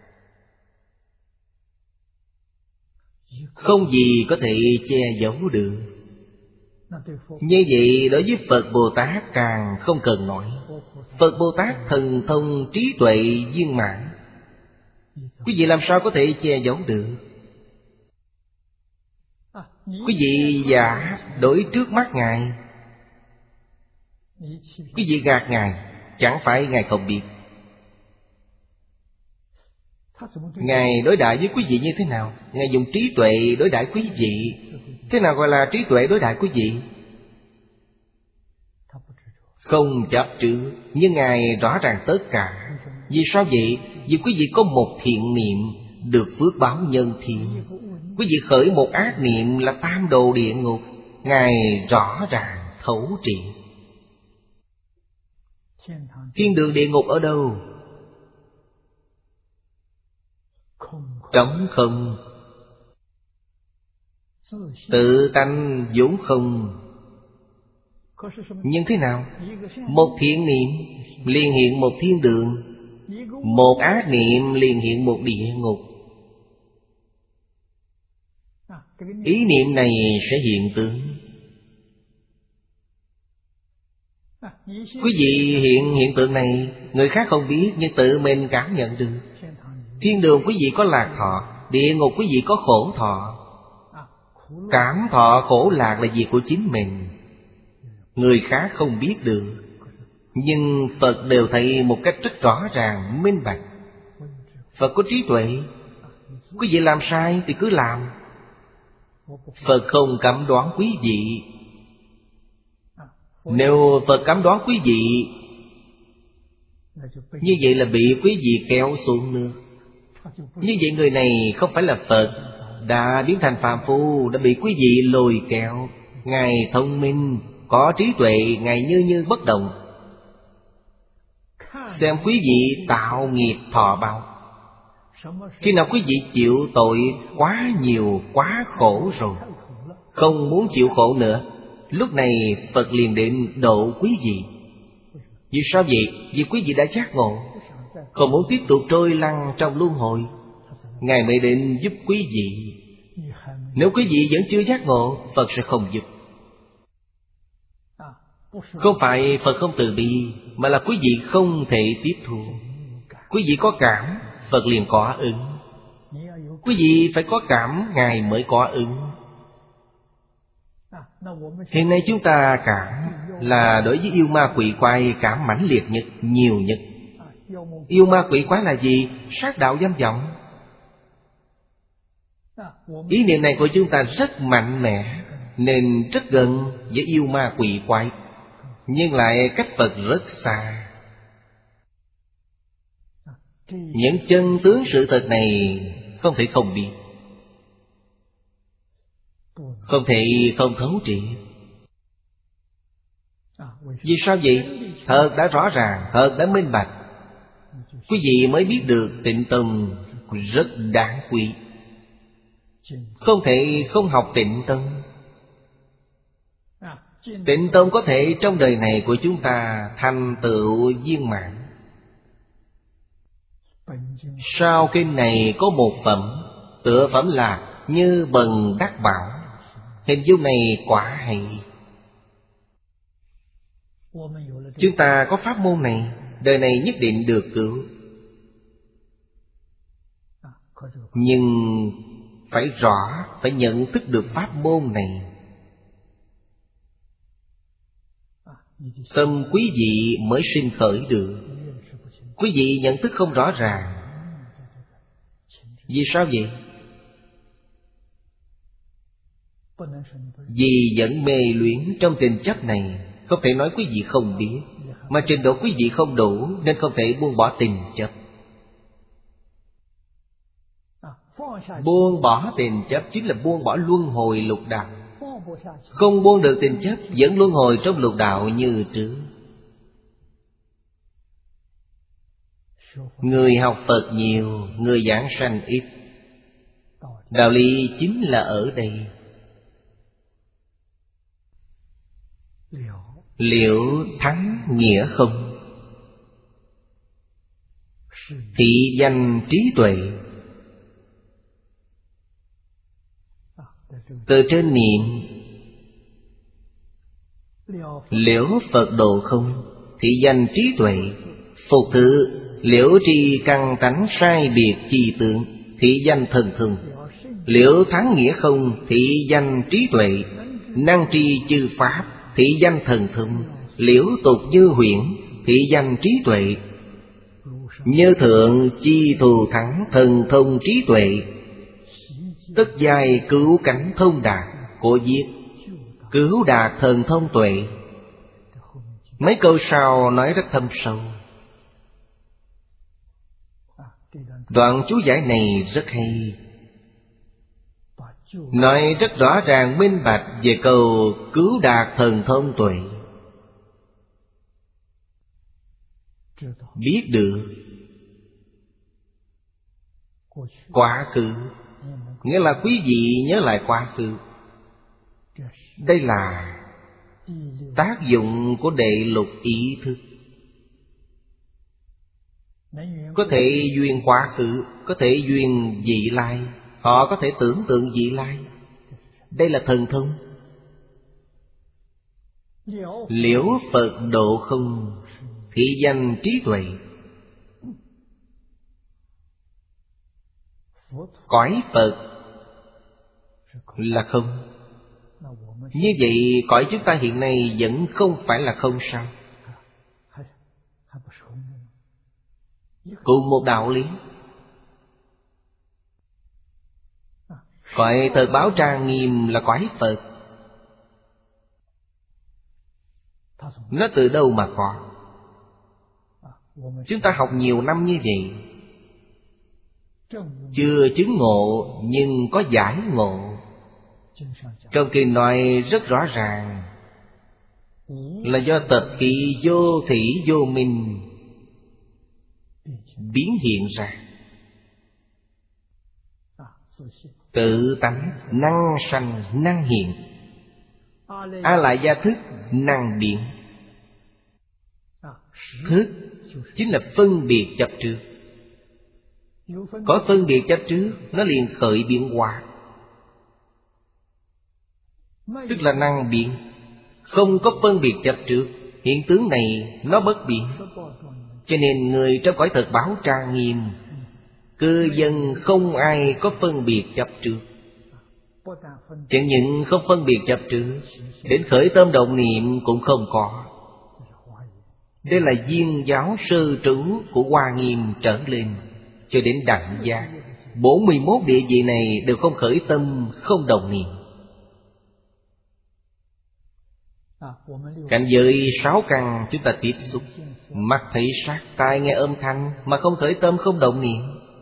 Không gì có thể che giấu được. Như vậy đối với Phật Bồ Tát càng không cần nói. Phật Bồ Tát thần thông trí tuệ viên mãn, quý vị làm sao có thể che giấu được? Quý vị giả đối trước mắt Ngài, quý vị gạt Ngài, chẳng phải Ngài không biết. Ngài đối đãi với quý vị như thế nào? Ngài dùng trí tuệ đối đãi quý vị. Thế nào gọi là trí tuệ đối đãi quý vị? Không chấp trước, nhưng Ngài rõ ràng tất cả. Vì sao vậy? Vì quý vị có một thiện niệm được phước báo nhân thiên. Quý vị khởi một ác niệm là tam đồ địa ngục. Ngài rõ ràng thấu triệt. Thiên đường địa ngục ở đâu? Trống không, tự tánh vốn không. Nhưng thế nào? Một thiện niệm liền hiện một thiên đường, một ác niệm liền hiện một địa ngục. Ý niệm này sẽ hiện tướng. Quý vị hiện tượng này, người khác không biết nhưng tự mình cảm nhận được. Thiên đường quý vị có lạc thọ, địa ngục quý vị có khổ thọ. Cảm thọ khổ lạc là việc của chính mình, người khác không biết được. Nhưng Phật đều thấy một cách rất rõ ràng, minh bạch. Phật có trí tuệ. Quý vị làm sai thì cứ làm. Phật không cấm đoán quý vị. Nếu Phật cấm đoán quý vị, như vậy là bị quý vị kéo xuống nước. Như vậy người này không phải là Phật, đã biến thành phàm phu, đã bị quý vị lôi kéo. Ngài thông minh, có trí tuệ, Ngài như bất động. Xem quý vị tạo nghiệp thọ báo. Khi nào quý vị chịu tội quá nhiều, quá khổ rồi, không muốn chịu khổ nữa, lúc này Phật liền đến độ quý vị. Vì sao vậy? Vì quý vị đã giác ngộ, không muốn tiếp tục trôi lăn trong luân hồi, Ngài mới đến giúp quý vị. Nếu quý vị vẫn chưa giác ngộ, Phật sẽ không giúp. Không phải Phật không từ bi, mà là quý vị không thể tiếp thu. Quý vị có cảm, Phật liền có ứng. Quý vị phải có cảm, Ngài mới có ứng. Hiện nay chúng ta cảm, là đối với yêu ma quỷ quái cảm mãnh liệt nhất, nhiều nhất. Yêu ma quỷ quái là gì? Sát đạo dâm vọng. Ý niệm này của chúng ta rất mạnh mẽ, nên rất gần với yêu ma quỷ quái, nhưng lại cách Phật rất xa. Những chân tướng sự thật này không thể không biết, không thể không thấu triệt. Vì sao vậy? Thật đã rõ ràng, thật đã minh bạch, quý vị mới biết được Tịnh Tông rất đáng quý. Không thể không học Tịnh Tông. Tịnh Tông có thể trong đời này của chúng ta thành tựu viên mãn. Sau kinh này có một phẩm, tựa phẩm là Như Bần Đắc Bảo. Hình dung này quả hay. Chúng ta có pháp môn này, đời này nhất định được cứu. Nhưng phải rõ, phải nhận thức được pháp môn này. Tâm quý vị mới sinh khởi được. Quý vị nhận thức không rõ ràng. Vì sao vậy? Vì vẫn mê luyện trong tình chấp này. Không thể nói quý vị không biết, mà trình độ quý vị không đủ, nên không thể buông bỏ tình chấp. Buông bỏ tình chấp chính là buông bỏ luân hồi lục đạo. Không buông được tình chấp, vẫn luân hồi trong lục đạo như trước. Người học Phật nhiều, người giảng sanh ít. Đạo lý chính là ở đây. Liệu thắng nghĩa không? Thị danh trí tuệ. Từ trên niệm liễu Phật độ không, thị danh trí tuệ. Phục tự liễu tri căn tánh sai biệt chi tướng, thị danh thần thường. Liễu thắng nghĩa không, thị danh trí tuệ. Năng tri chư pháp, thị danh thần thông. Liễu tục như huyễn, thị danh trí tuệ. Như thượng chi thù thắng, thần thông trí tuệ. Tất giai cứu cánh thông đạt, của viết cứu đạt thần thông tuệ. Mấy câu sau nói rất thâm sâu. Đoạn chú giải này rất hay, nói rất rõ ràng minh bạch về câu cứu đạt thần thông tuệ. Biết được quá khứ, nghĩa là quý vị nhớ lại quá khứ. Đây là tác dụng của đệ lục ý thức. Có thể duyên quá khứ, có thể duyên vị lai. Họ có thể tưởng tượng vị lai. Đây là thần thông. Liễu Phật độ không, thị danh trí tuệ. Cõi Phật là không. Như vậy cõi chúng ta hiện nay vẫn không phải là không sao? Cùng một đạo lý. Cõi thật báo trang nghiêm là cõi Phật. Nó từ đâu mà có? Chúng ta học nhiều năm như vậy, chưa chứng ngộ nhưng có giải ngộ. Trong kinh nói rất rõ ràng là do tập khí vô thủy vô minh biến hiện ra. Tự tánh năng sanh năng hiện, a lại gia thức năng biến. Thức chính là phân biệt chấp trước. Có phân biệt chấp trước, nó liền khởi biến hóa, tức là năng biến. Không có phân biệt chấp trước, hiện tướng này nó bất biến. Cho nên người trong cõi thật báo trang nghiêm, cư dân không ai có phân biệt chấp trước. Chẳng những không phân biệt chấp trước, đến khởi tâm động niệm cũng không có. Đây là viên giáo sư trú của Hoa Nghiêm trở lên cho đến Đẳng Giác. 41 địa vị này đều không khởi tâm, không động niệm. Cảnh giới 6 căn chúng ta tiếp xúc, mắt thấy sắc, tai nghe âm thanh mà không khởi tâm, không động niệm.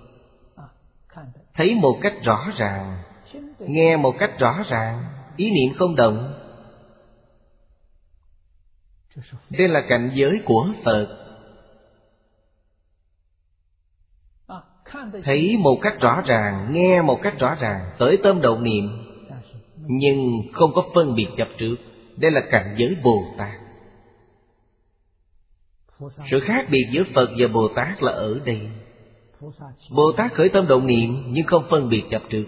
Thấy một cách rõ ràng, nghe một cách rõ ràng, ý niệm không động. Đây là cảnh giới của Phật. Thấy một cách rõ ràng, nghe một cách rõ ràng, khởi tâm động niệm, nhưng không có phân biệt chấp trước. Đây là cảnh giới Bồ Tát. Sự khác biệt giữa Phật và Bồ Tát là ở đây. Bồ Tát khởi tâm động niệm nhưng không phân biệt chấp trước,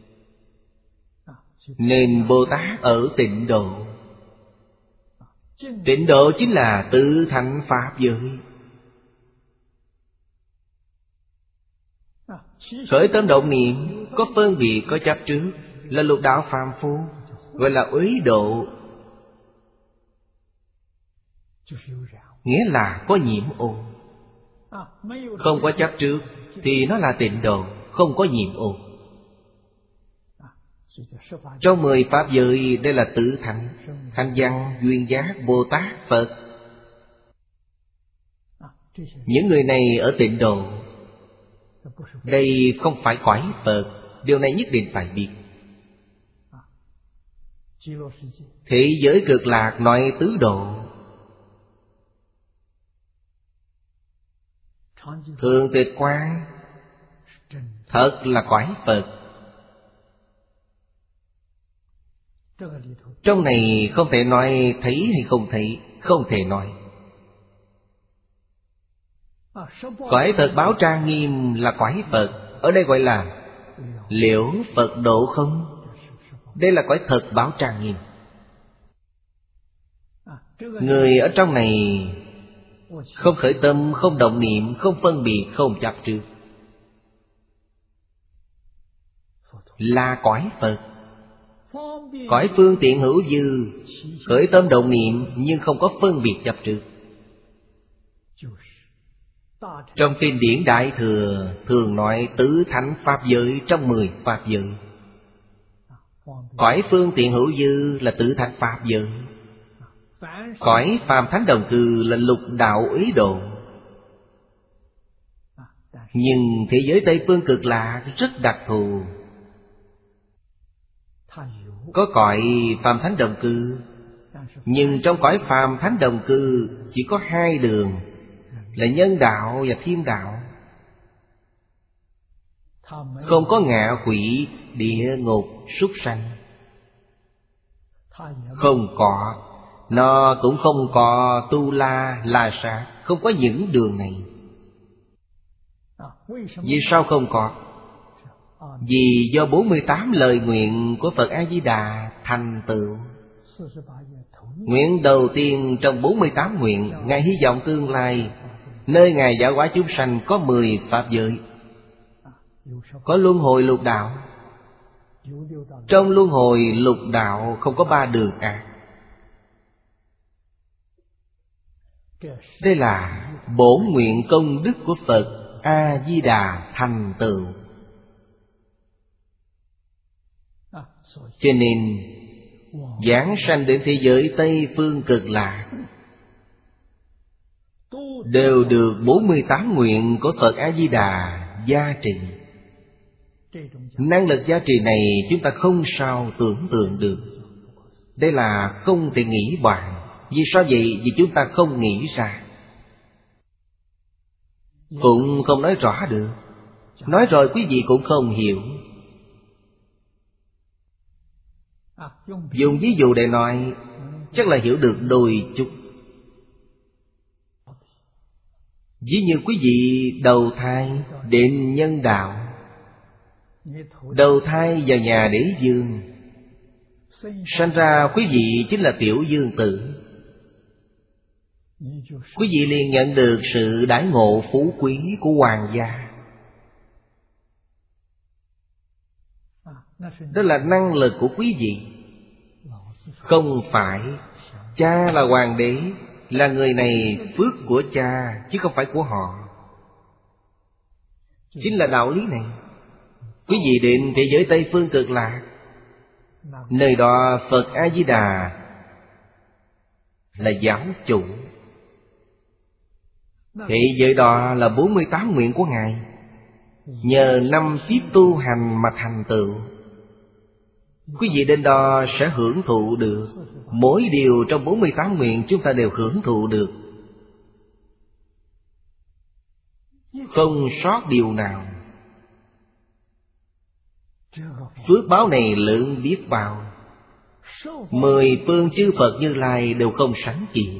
nên Bồ Tát ở tịnh độ. Tịnh độ chính là tự thành pháp giới. Khởi tâm động niệm có phân biệt, có chấp trước là lục đạo phàm phu, gọi là uế độ, nghĩa là có nhiễm ô. Không có chấp trước thì nó là tịnh độ, không có nhiễm ô. Trong 10 pháp giới, đây là tự thành, thanh văn, duyên giác, Bồ Tát, Phật. Những người này ở tịnh độ. Đây không phải cõi Phật, điều này nhất định phải biết. Thế giới cực lạc nói tứ độ. Thường Tịch Quang thật là cõi Phật. Trong này không thể nói thấy hay không thấy, không thể nói. Cõi thật báo trang nghiêm là cõi Phật. Ở đây gọi là liễu Phật độ không. Đây là cõi thật báo trang nghiêm. Người ở trong này không khởi tâm, không động niệm, không phân biệt, không chấp trước, là cõi Phật. Cõi phương tiện hữu dư, khởi tâm động niệm nhưng không có phân biệt chấp trước. Trong kinh điển Đại Thừa thường nói tứ thánh pháp giới trong 10 pháp giới. Cõi phương tiện hữu dư là tứ thánh pháp giới. Cõi phàm thánh đồng cư là lục đạo ý độ. Nhưng thế giới Tây Phương Cực Lạc rất đặc thù. Có cõi phàm thánh đồng cư, nhưng trong cõi phàm thánh đồng cư chỉ có 2 đường, là nhân đạo và thiên đạo. Không có ngạ quỷ, địa ngục, súc sanh. Không có. Nó cũng không có tu la, la sát. Không có những đường này. Vì sao không có? Vì do 48 lời nguyện của Phật A-di-đà thành tựu. Nguyện đầu tiên trong 48 nguyện, Ngài hy vọng tương lai nơi Ngài giáo hóa chúng sanh có 10 pháp giới, có luân hồi lục đạo. Trong luân hồi lục đạo không có 3 đường ác. Đây là bổn nguyện công đức của Phật A-di-đà thành tựu. Cho nên giảng sanh đến thế giới Tây Phương Cực Lạc đều được 48 nguyện của Phật A-di-đà gia trì. Năng lực gia trì này chúng ta không sao tưởng tượng được. Đây là không thể nghĩ bàn. Vì sao vậy? Vì chúng ta không nghĩ ra, cũng không nói rõ được. Nói rồi quý vị cũng không hiểu. Dùng ví dụ để nói, chắc là hiểu được đôi chút. Ví như quý vị đầu thai đến nhân đạo, đầu thai vào nhà đế dương, sanh ra quý vị chính là tiểu dương tử. Quý vị liền nhận được sự đãi ngộ phú quý của hoàng gia. Đó là năng lực của quý vị. Không phải cha là hoàng đế, là người này phước của cha, chứ không phải của họ. Chính là đạo lý này. Quý vị đến thế giới Tây Phương Cực Lạc, nơi đó Phật A-di-đà là giáo chủ. Thế giới đó là 48 nguyện của Ngài, nhờ 5 kiếp tu hành mà thành tựu. Quý vị đến đó sẽ hưởng thụ được. Mỗi điều trong 48 nguyện chúng ta đều hưởng thụ được, không sót điều nào. Phước báo này lượng biết bao, 10 phương chư Phật Như Lai đều không sánh kịp.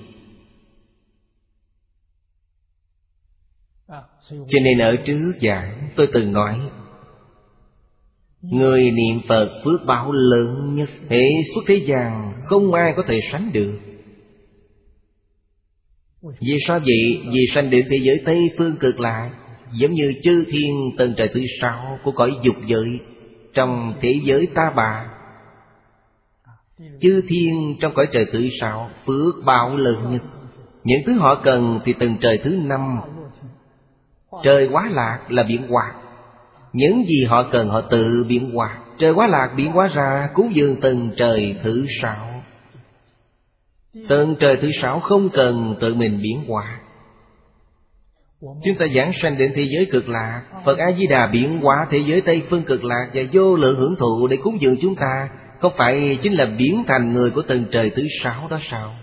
Cho nên ở trước giảng tôi từng nói, người niệm Phật phước báo lớn nhất, hệ suốt thế gian không ai có thể sánh được. Vì sao vậy? Vì sanh đến thế giới Tây Phương Cực Lạc, giống như chư thiên tầng trời thứ 6 của cõi dục giới. Trong thế giới Ta Bà, chư thiên trong cõi trời thứ 6 phước báo lớn nhất. Những thứ họ cần thì tầng trời thứ 5, trời Hóa Lạc là biến hóa. Những gì họ cần họ tự biến hóa. Trời Hóa Lạc biến hóa ra cúng dường tầng trời thứ 6. Tầng trời thứ 6 không cần tự mình biến hóa. Chúng ta giảng sanh đến thế giới Cực Lạc, Phật A-di-đà biến hóa thế giới Tây Phương Cực Lạc và vô lượng hưởng thụ để cúng dường chúng ta. Không phải chính là biến thành người của tầng trời thứ 6 đó sao?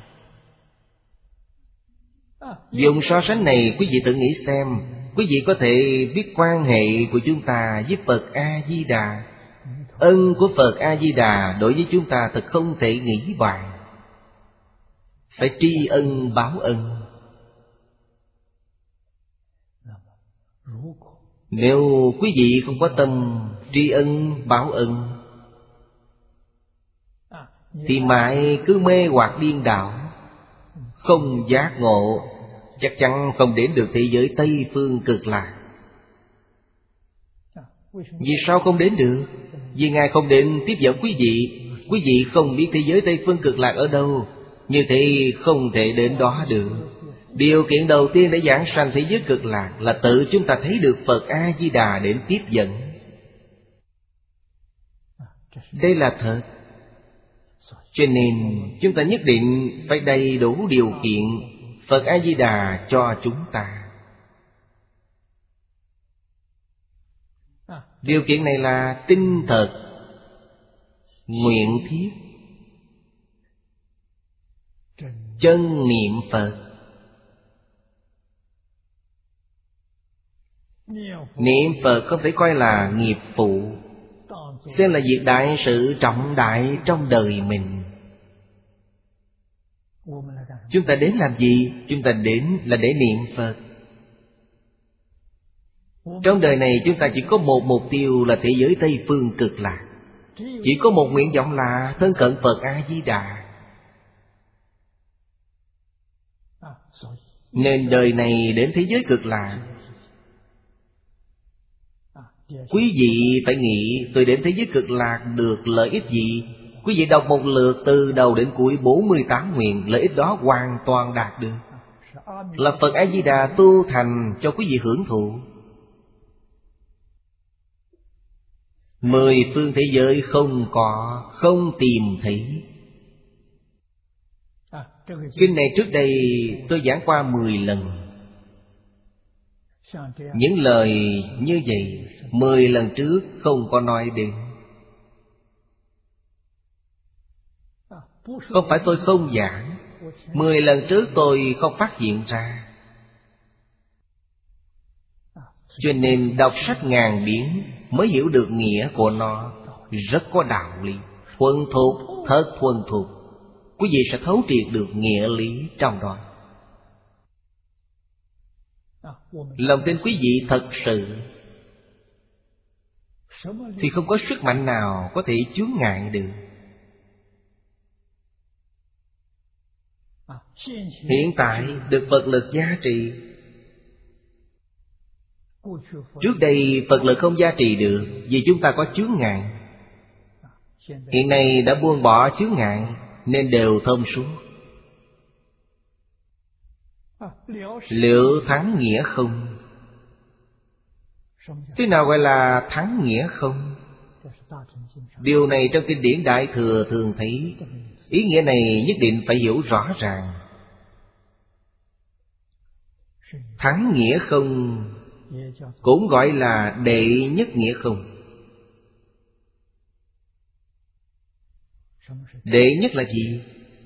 Dùng so sánh này quý vị tự nghĩ xem, quý vị có thể biết quan hệ của chúng ta với Phật A-di-đà. Ân của Phật A-di-đà đối với chúng ta thật không thể nghĩ bàn. Phải tri ân báo ân. Nếu quý vị không có tâm tri ân báo ân thì mãi cứ mê hoặc điên đảo, không giác ngộ, chắc chắn không đến được thế giới Tây Phương Cực Lạc. Vì sao không đến được? Vì Ngài không đến tiếp dẫn quý vị. Quý vị không biết thế giới Tây Phương Cực Lạc ở đâu, như thế không thể đến đó được. Điều kiện đầu tiên để giảng sanh thế giới Cực Lạc là tự chúng ta thấy được Phật A-di-đà đến tiếp dẫn. Đây là thật. Cho nên chúng ta nhất định phải đầy đủ điều kiện Phật A-di-đà cho chúng ta. Điều kiện này là tinh thật, nguyện thiết, chân niệm Phật. Niệm Phật không thể coi là nghiệp phụ, xem là việc đại sự trọng đại trong đời mình. Chúng ta đến làm gì? Chúng ta đến là để niệm Phật. Trong đời này chúng ta chỉ có một mục tiêu là thế giới Tây Phương Cực Lạc. Chỉ có một nguyện vọng là thân cận Phật A-di-đà. Nên đời này đến thế giới Cực Lạc, quý vị phải nghĩ tôi đến thế giới Cực Lạc được lợi ích gì. Quý vị đọc một lượt từ đầu đến cuối 48 nguyện, lợi ích đó hoàn toàn đạt được. Là Phật A-di-đà tu thành cho quý vị hưởng thụ. 10 phương thế giới không có, không tìm thấy. Kinh này trước đây tôi giảng qua 10 lần. Những lời như vậy 10 lần trước không có nói đến. Không phải tôi không giảng, 10 lần trước tôi không phát hiện ra. Cho nên đọc sách ngàn biến mới hiểu được nghĩa của nó. Rất có đạo lý, thuần thục, thật thuần thục. Quý vị sẽ thấu triệt được nghĩa lý trong đó. Lòng tin quý vị thật sự thì không có sức mạnh nào có thể chướng ngại được. Hiện tại được Phật lực gia trì. Trước đây Phật lực không gia trì được, vì chúng ta có chướng ngại. Hiện nay đã buông bỏ chướng ngại nên đều thông suốt. Liệu thắng nghĩa không? Thế nào gọi là thắng nghĩa không? Điều này trong kinh điển Đại Thừa thường thấy. Ý nghĩa này nhất định phải hiểu rõ ràng. Thắng nghĩa không cũng gọi là đệ nhất nghĩa không. Đệ nhất là gì?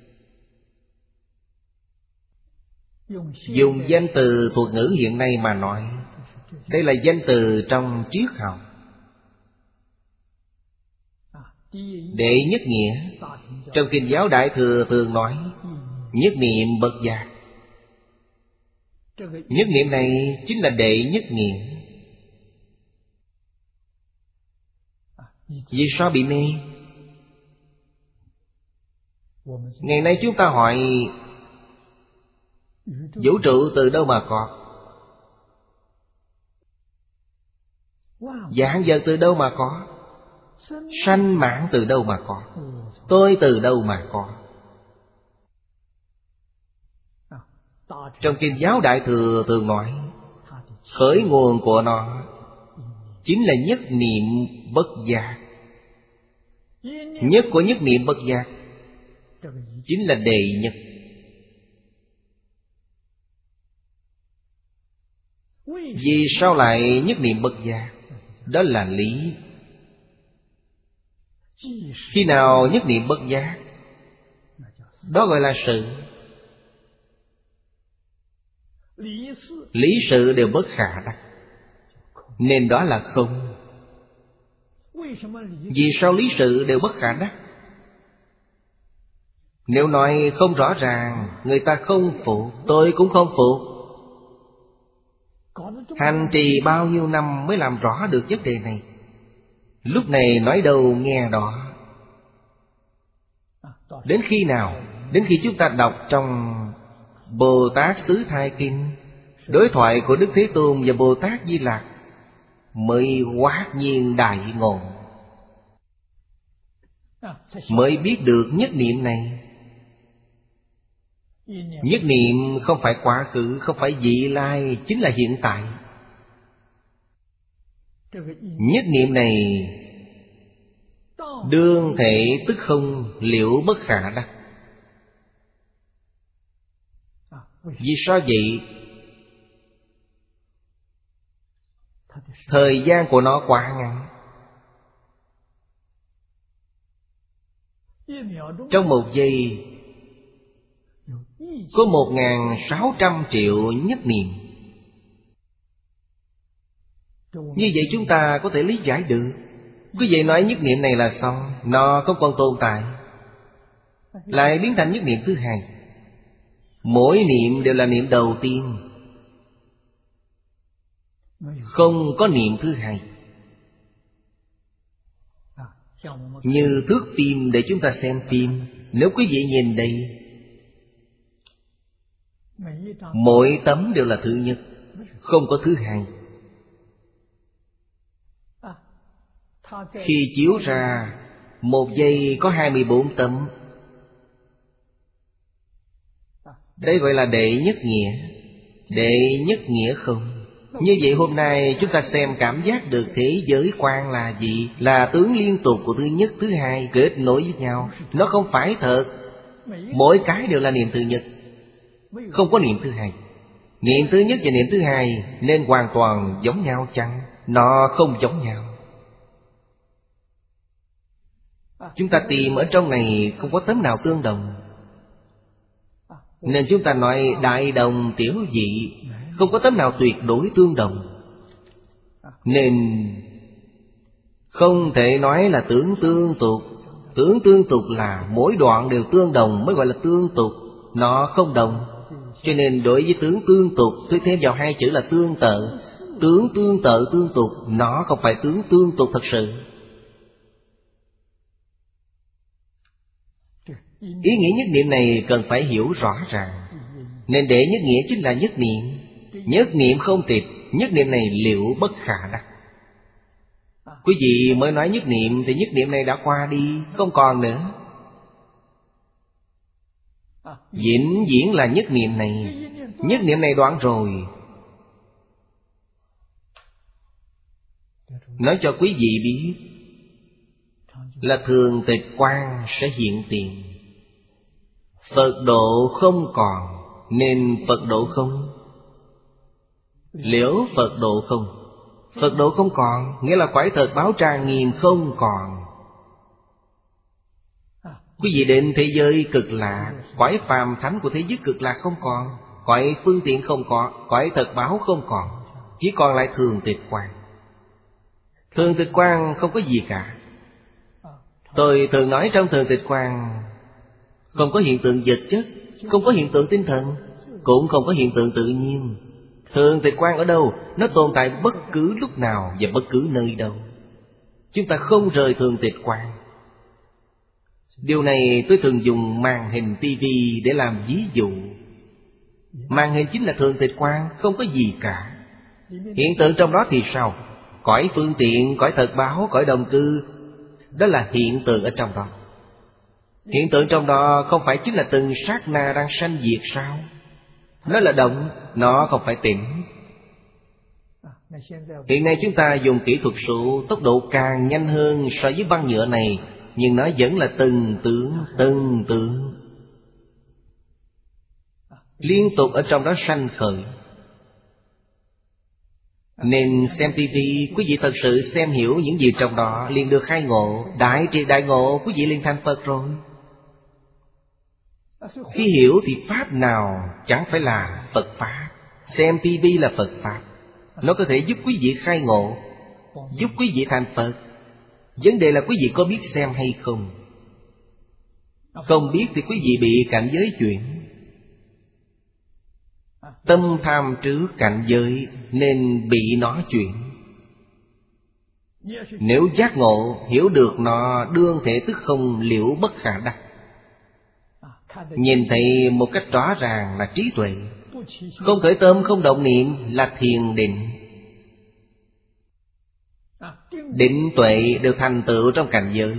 Dùng danh từ thuật ngữ hiện nay mà nói, đây là danh từ trong triết học. Đệ nhất nghĩa trong kinh giáo Đại Thừa thường nói nhất niệm bất giác. Nhất niệm này chính là đệ nhất nghĩa. Vì sao bị mê? Ngày nay chúng ta hỏi vũ trụ từ đâu mà có? Vạn vật từ đâu mà có? Sanh mạng từ đâu mà có? Tôi từ đâu mà có? Trong kinh giáo Đại Thừa thường nói khởi nguồn của nó chính là nhất niệm bất giác. Nhất của nhất niệm bất giác chính là đệ nhất. Vì sao lại nhất niệm bất giác? Đó là lý. Khi nào nhất niệm bất giác? Đó gọi là sự. Lý sự đều bất khả đắc, nên đó là không. Vì sao lý sự đều bất khả đắc? Nếu nói không rõ ràng, người ta không phục, tôi cũng không phục. Hành trì bao nhiêu năm mới làm rõ được vấn đề này. Lúc này nói đâu nghe đó. Đến khi nào? Đến khi chúng ta đọc trong Bồ Tát Xứ Thai Kinh, đối thoại của Đức Thế Tôn và Bồ Tát Di Lặc, mới hoát nhiên đại ngộ, mới biết được nhất niệm này. Nhất niệm không phải quá khứ, không phải vị lai, chính là hiện tại. Nhất niệm này đương thể tức không, liễu bất khả đắc. Vì sao vậy? Thời gian của nó quá ngắn. Trong một giây có 1.600 triệu nhất niệm. Như vậy chúng ta có thể lý giải được. Quý vị nói nhất niệm này là xong, nó không còn tồn tại, lại biến thành nhất niệm thứ hai. Mỗi niệm đều là niệm đầu tiên, không có niệm thứ hai. Như thước phim để chúng ta xem phim, nếu quý vị nhìn đây, mỗi tấm đều là thứ nhất, không có thứ hai. Khi chiếu ra, một giây có 24 tấm. Đây gọi là đệ nhất nghĩa. Đệ nhất nghĩa không. Như vậy hôm nay chúng ta xem cảm giác được thế giới quan là gì? Là tướng liên tục của thứ nhất, thứ hai kết nối với nhau. Nó không phải thật. Mỗi cái đều là niệm thứ nhất, không có niệm thứ hai. Niệm thứ nhất và niệm thứ hai nên hoàn toàn giống nhau chăng? Nó không giống nhau. Chúng ta tìm ở trong này không có tấm nào tương đồng, nên chúng ta nói đại đồng tiểu dị, không có tấm nào tuyệt đối tương đồng. Nên không thể nói là tướng tương tục. Tướng tương tục là mỗi đoạn đều tương đồng mới gọi là tương tục. Nó không đồng. Cho nên đối với tướng tương tục, tôi thêm vào hai chữ là tương tự. Tướng tương tự tương tục, nó không phải tướng tương tục thật sự. Ý nghĩa nhất niệm này cần phải hiểu rõ ràng. Nên đệ nhất nghĩa chính là nhất niệm. Nhất niệm không tịch, nhất niệm này liễu bất khả đắc. Quý vị mới nói nhất niệm thì nhất niệm này đã qua đi, không còn nữa. Vĩnh viễn là nhất niệm này. Nhất niệm này đoạn rồi, nói cho quý vị biết là thường tịch quang sẽ hiện tiền. Phật độ không còn nên Phật độ không. Liễu Phật độ không, Phật độ không còn nghĩa là cõi thật báo tràng nghiền không còn. Quý vị đến thế giới cực lạc, cõi phàm thánh của thế giới cực lạc không còn, cõi phương tiện không có, cõi thật báo không còn, chỉ còn lại thường tịch quang. Thường tịch quang không có gì cả. Tôi thường nói trong thường tịch quang không có hiện tượng vật chất, không có hiện tượng tinh thần, cũng không có hiện tượng tự nhiên. Thường tịch quang ở đâu? Nó tồn tại bất cứ lúc nào và bất cứ nơi đâu. Chúng ta không rời thường tịch quang. Điều này tôi thường dùng màn hình tivi để làm ví dụ. Màn hình chính là thường tịch quang, không có gì cả. Hiện tượng trong đó thì sao? Cõi phương tiện, cõi thật báo, cõi đồng cư, đó là hiện tượng ở trong đó. Hiện tượng trong đó không phải chính là từng sát na đang sanh diệt sao? Nó là động, nó không phải tĩnh. Hiện nay chúng ta dùng kỹ thuật số, tốc độ càng nhanh hơn so với băng nhựa này, nhưng nó vẫn là từng tướng. Liên tục ở trong đó sanh khởi. Nên xem tivi, quý vị thật sự xem hiểu những gì trong đó, liền được khai ngộ. Đại triệt đại ngộ, quý vị liền thành Phật rồi. Khi hiểu thì pháp nào chẳng phải là Phật pháp. Xem tivi là Phật pháp. Nó có thể giúp quý vị khai ngộ, giúp quý vị thành Phật. Vấn đề là quý vị có biết xem hay không. Không biết thì quý vị bị cảnh giới chuyển. Tâm tham trước cảnh giới nên bị nó chuyển. Nếu giác ngộ, hiểu được nó đương thể tức không, liễu bất khả đắc. Nhìn thấy một cách rõ ràng là trí tuệ. Không khởi tâm, không động niệm là thiền định. Định tuệ đều thành tựu trong cảnh giới.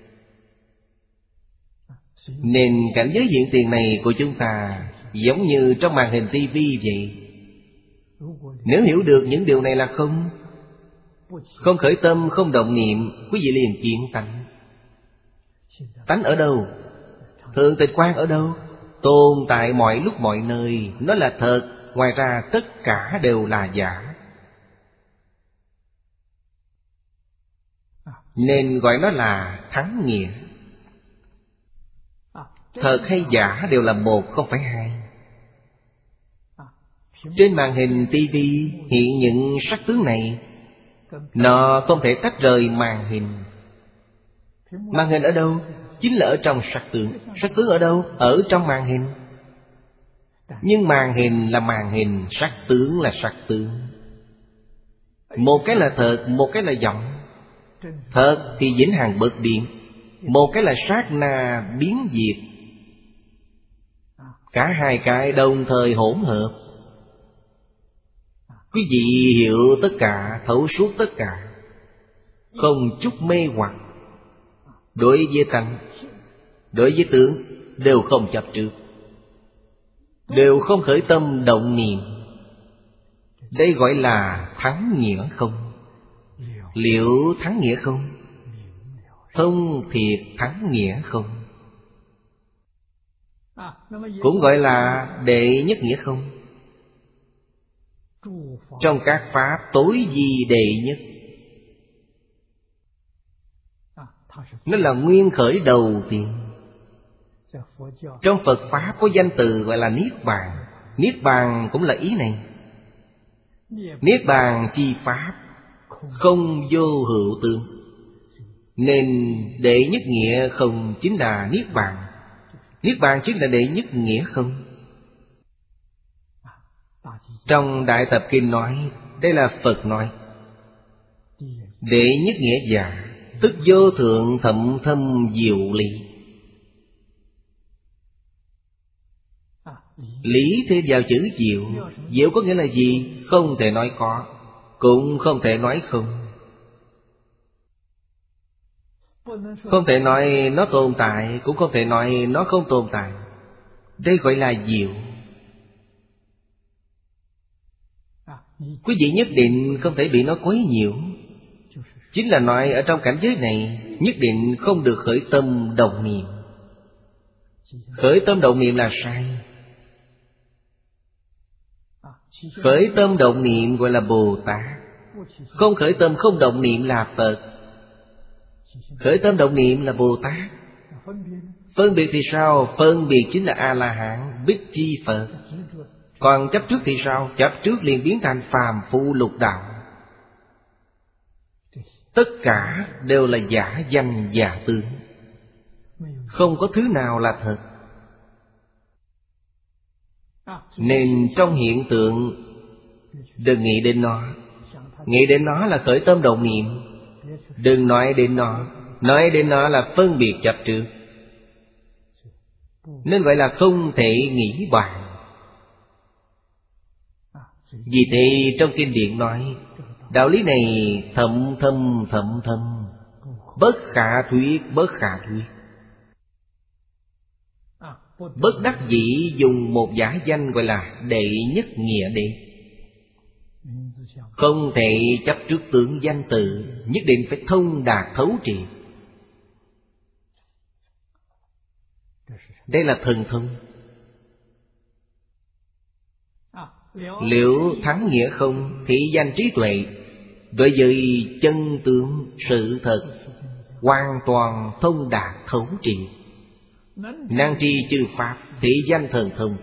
Nên cảnh giới hiện tiền này của chúng ta giống như trong màn hình tivi vậy. Nếu hiểu được những điều này là không, không khởi tâm, không động niệm, quý vị liền kiến tánh. Tánh ở đâu? Thường tịch quang ở đâu? Tồn tại mọi lúc mọi nơi. Nó là thật, ngoài ra tất cả đều là giả. Nên gọi nó là thắng nghĩa. Thật hay giả đều là một, không phải hai. Trên màn hình tivi hiện những sắc tướng này, nó không thể tách rời màn hình. Màn hình ở đâu? Chính là ở trong sắc tướng. Sắc tướng ở đâu? Ở trong màn hình. Nhưng màn hình là màn hình, sắc tướng là sắc tướng. Một cái là thật, một cái là vọng. Thật thì vĩnh hằng bất biến, một cái là sát na biến diệt. Cả hai cái đồng thời hỗn hợp. Quý vị hiểu tất cả, thấu suốt tất cả, không chút mê hoặc. Đối với tánh, đối với tướng đều không chấp trước, đều không khởi tâm động niệm. Đây gọi là thắng nghĩa không. Liệu thắng nghĩa không? Thông thiệt thắng nghĩa không? Cũng gọi là đệ nhất nghĩa không. Trong các pháp tối vi đệ nhất. Nó là nguyên khởi đầu tiên. Trong Phật Pháp có danh từ gọi là Niết Bàn. Niết Bàn cũng là ý này. Niết Bàn chi Pháp, không vô hữu tương. Nên đệ nhất nghĩa không chính là Niết Bàn. Niết Bàn chính là đệ nhất nghĩa không. Trong Đại Tập Kinh nói, đây là Phật nói. Đệ nhất nghĩa giả, tức vô thượng thậm thâm diệu lý. Lý thêm vào chữ diệu. Diệu có nghĩa là gì? Không thể nói có, cũng không thể nói không. Không thể nói nó tồn tại, cũng không thể nói nó không tồn tại. Đây gọi là diệu. Quý vị nhất định không thể bị nó quấy nhiễu. Chính là nói ở trong cảnh giới này nhất định không được khởi tâm động niệm. Khởi tâm động niệm là sai. Khởi tâm động niệm gọi là Bồ Tát. Không khởi tâm không động niệm là Phật. Khởi tâm động niệm là Bồ Tát. Phân biệt thì sao? Phân biệt chính là A-la-hán, Bích Chi Phật. Còn chấp trước thì sao? Chấp trước liền biến thành phàm phu lục đạo. Tất cả đều là giả danh giả tướng, không có thứ nào là thật. Nên trong hiện tượng đừng nghĩ đến nó. Nghĩ đến nó là khởi tâm động niệm. Đừng nói đến nó. Nói đến nó là phân biệt chấp trước. Nên vậy là không thể nghĩ bàn. Vì thế trong kinh điển nói đạo lý này thậm thâm, bất khả thuyết, bất khả thuyết. Bất đắc dĩ dùng một giả danh gọi là đệ nhất nghĩa đế. Không thể chấp trước tướng danh tự, nhất định phải thông đạt thấu triệt. Đây là thần thông. Liệu thắng nghĩa không, thị danh trí tuệ, đối với chân tướng sự thật hoàn toàn thông đạt thấu triệt. Năng tri chư pháp, thị danh thần thông.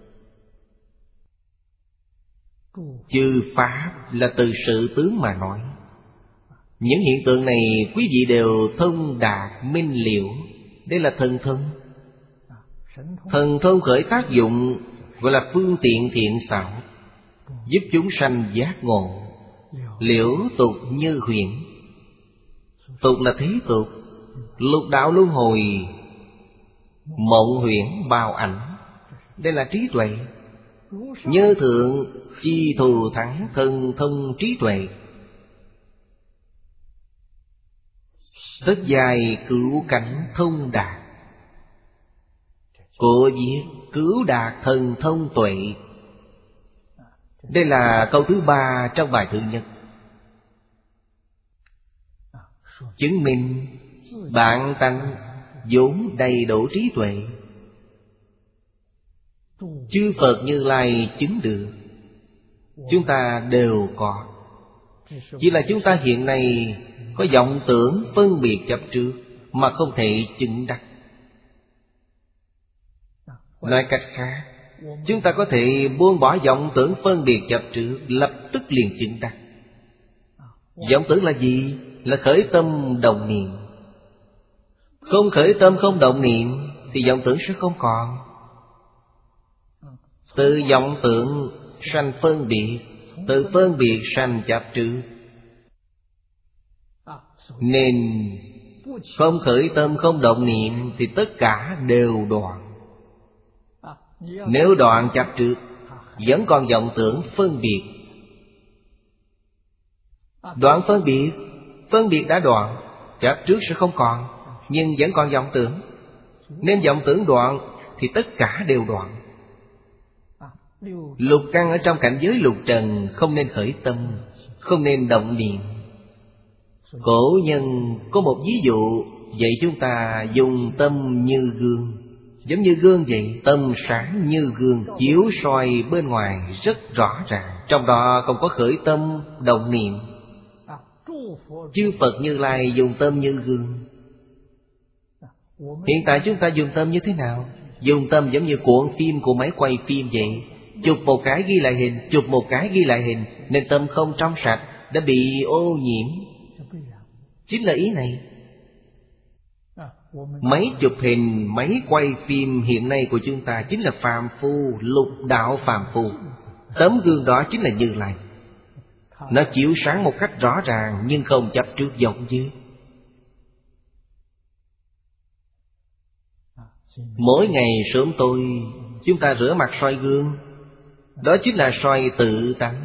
Chư pháp là từ sự tướng mà nói. Những hiện tượng này quý vị đều thông đạt minh liễu. Đây là thần thông. Thần thông khởi tác dụng gọi là phương tiện thiện xảo, giúp chúng sanh giác ngộ. Liễu tục như huyễn. Tục là thế tục, lục đạo luân hồi, mộng huyễn bao ảnh. Đây là trí tuệ. Như thượng chi thù thắng thần thông trí tuệ. Tất dài cứu cảnh thông đạt. Cổ viết cứu đạt thần thông tuệ. Đây là câu thứ 3 trong bài thứ nhất. Chứng minh bản tánh vốn đầy đủ trí tuệ. Chư Phật Như Lai chứng được, chúng ta đều có. Chỉ là chúng ta hiện nay có vọng tưởng phân biệt chấp trước mà không thể chứng đắc. Nói cách khác, chúng ta có thể buông bỏ vọng tưởng phân biệt chấp trước, lập tức liền chứng đắc. Vọng tưởng là gì? Là khởi tâm động niệm. Không khởi tâm không động niệm thì vọng tưởng sẽ không còn. Từ vọng tưởng sanh phân biệt, từ phân biệt sanh chấp trước. Nên không khởi tâm không động niệm thì tất cả đều đoạn. Nếu đoạn chấp trước, vẫn còn vọng tưởng phân biệt. Đoạn phân biệt đã đoạn, chấp trước sẽ không còn, nhưng vẫn còn vọng tưởng. Nên vọng tưởng đoạn thì tất cả đều đoạn. Lục căn ở trong cảnh giới lục trần không nên khởi tâm, không nên động niệm. Cổ nhân có một ví dụ dạy chúng ta dùng tâm như gương. Giống như gương vậy, tâm sáng như gương, chiếu soi bên ngoài rất rõ ràng. Trong đó không có khởi tâm động niệm. Chư Phật Như Lai dùng tâm như gương. Hiện tại chúng ta dùng tâm như thế nào? Dùng tâm giống như cuộn phim của máy quay phim vậy. Chụp một cái ghi lại hình, chụp một cái ghi lại hình. Nên tâm không trong sạch, đã bị ô nhiễm. Chính là ý này. Máy chụp hình, máy quay phim hiện nay của chúng ta chính là phàm phu, lục đạo phàm phu. Tấm gương đó chính là Như Lai. Nó chiếu sáng một cách rõ ràng, nhưng không chấp trước vọng dư. Mỗi ngày sớm tối chúng ta rửa mặt soi gương. Đó chính là soi tự tánh.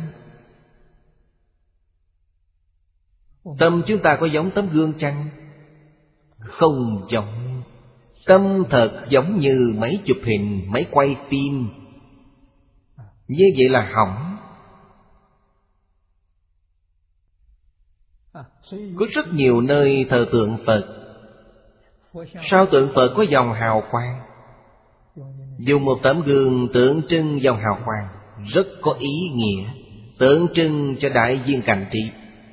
Tâm chúng ta có giống tấm gương chăng? không giống. Tâm thật giống như máy chụp hình, máy quay phim. Như vậy là hỏng. Có rất nhiều nơi thờ tượng Phật. Sau tượng Phật có dòng hào quang. Dùng một tấm gương tượng trưng dòng hào quang, rất có ý nghĩa, tượng trưng cho đại viên cảnh trí.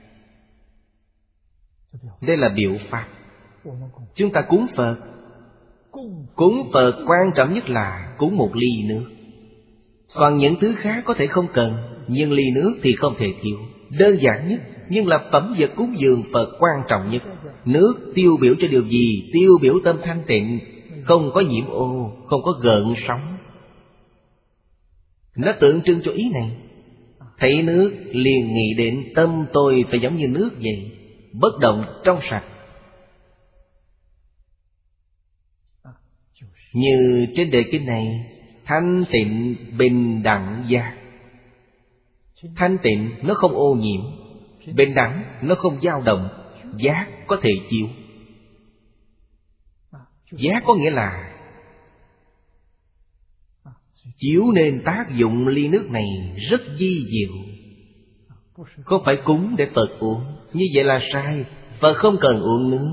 Đây là biểu pháp. Chúng ta cúng Phật. Cúng Phật quan trọng nhất là cúng một ly nước. Còn những thứ khác có thể không cần, nhưng ly nước thì không thể thiếu. Đơn giản nhất, nhưng là phẩm vật cúng dường Phật quan trọng nhất. Nước tiêu biểu cho điều gì? Tiêu biểu tâm thanh tịnh, không có nhiễm ô, không có gợn sóng. Nó tượng trưng cho ý này. Thấy nước liền nghĩ đến tâm tôi phải giống như nước vậy, bất động trong sạch. Như trên đề kinh này, thanh tịnh bình đẳng giác. Thanh tịnh nó không ô nhiễm, bình đẳng nó không dao động, giác có thể chiếu. Giác có nghĩa là chiếu nên tác dụng ly nước này rất vi diệu. Không phải cúng để Phật uống, như vậy là sai. Phật không cần uống nước.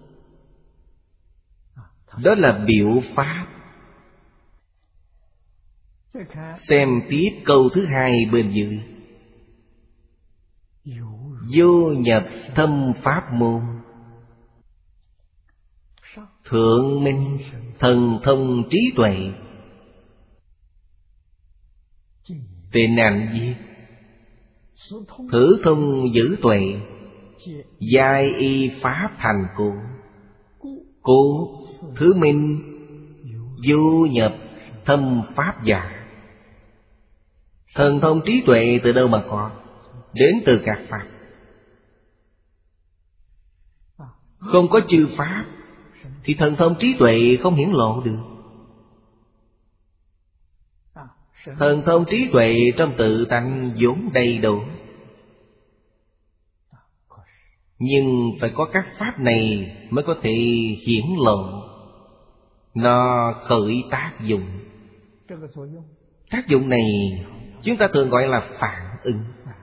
Đó là biểu pháp. Xem tiếp câu thứ hai bên dưới. Vô nhập thâm pháp môn, thượng minh thần thông trí tuệ, tịnh ảnh viết. Thử thông giữ tuệ, giai y pháp thành cố. Cố thứ minh, vô nhập thâm pháp giả. Thần thông trí tuệ từ đâu mà có? Đến từ các pháp. Không có chư pháp thì thần thông trí tuệ không hiển lộ được. Thần thông trí tuệ trong tự tánh vốn đầy đủ, nhưng phải có các pháp này mới có thể hiển lộ. Nó khởi tác dụng. Tác dụng này chúng ta thường gọi là phản ứng.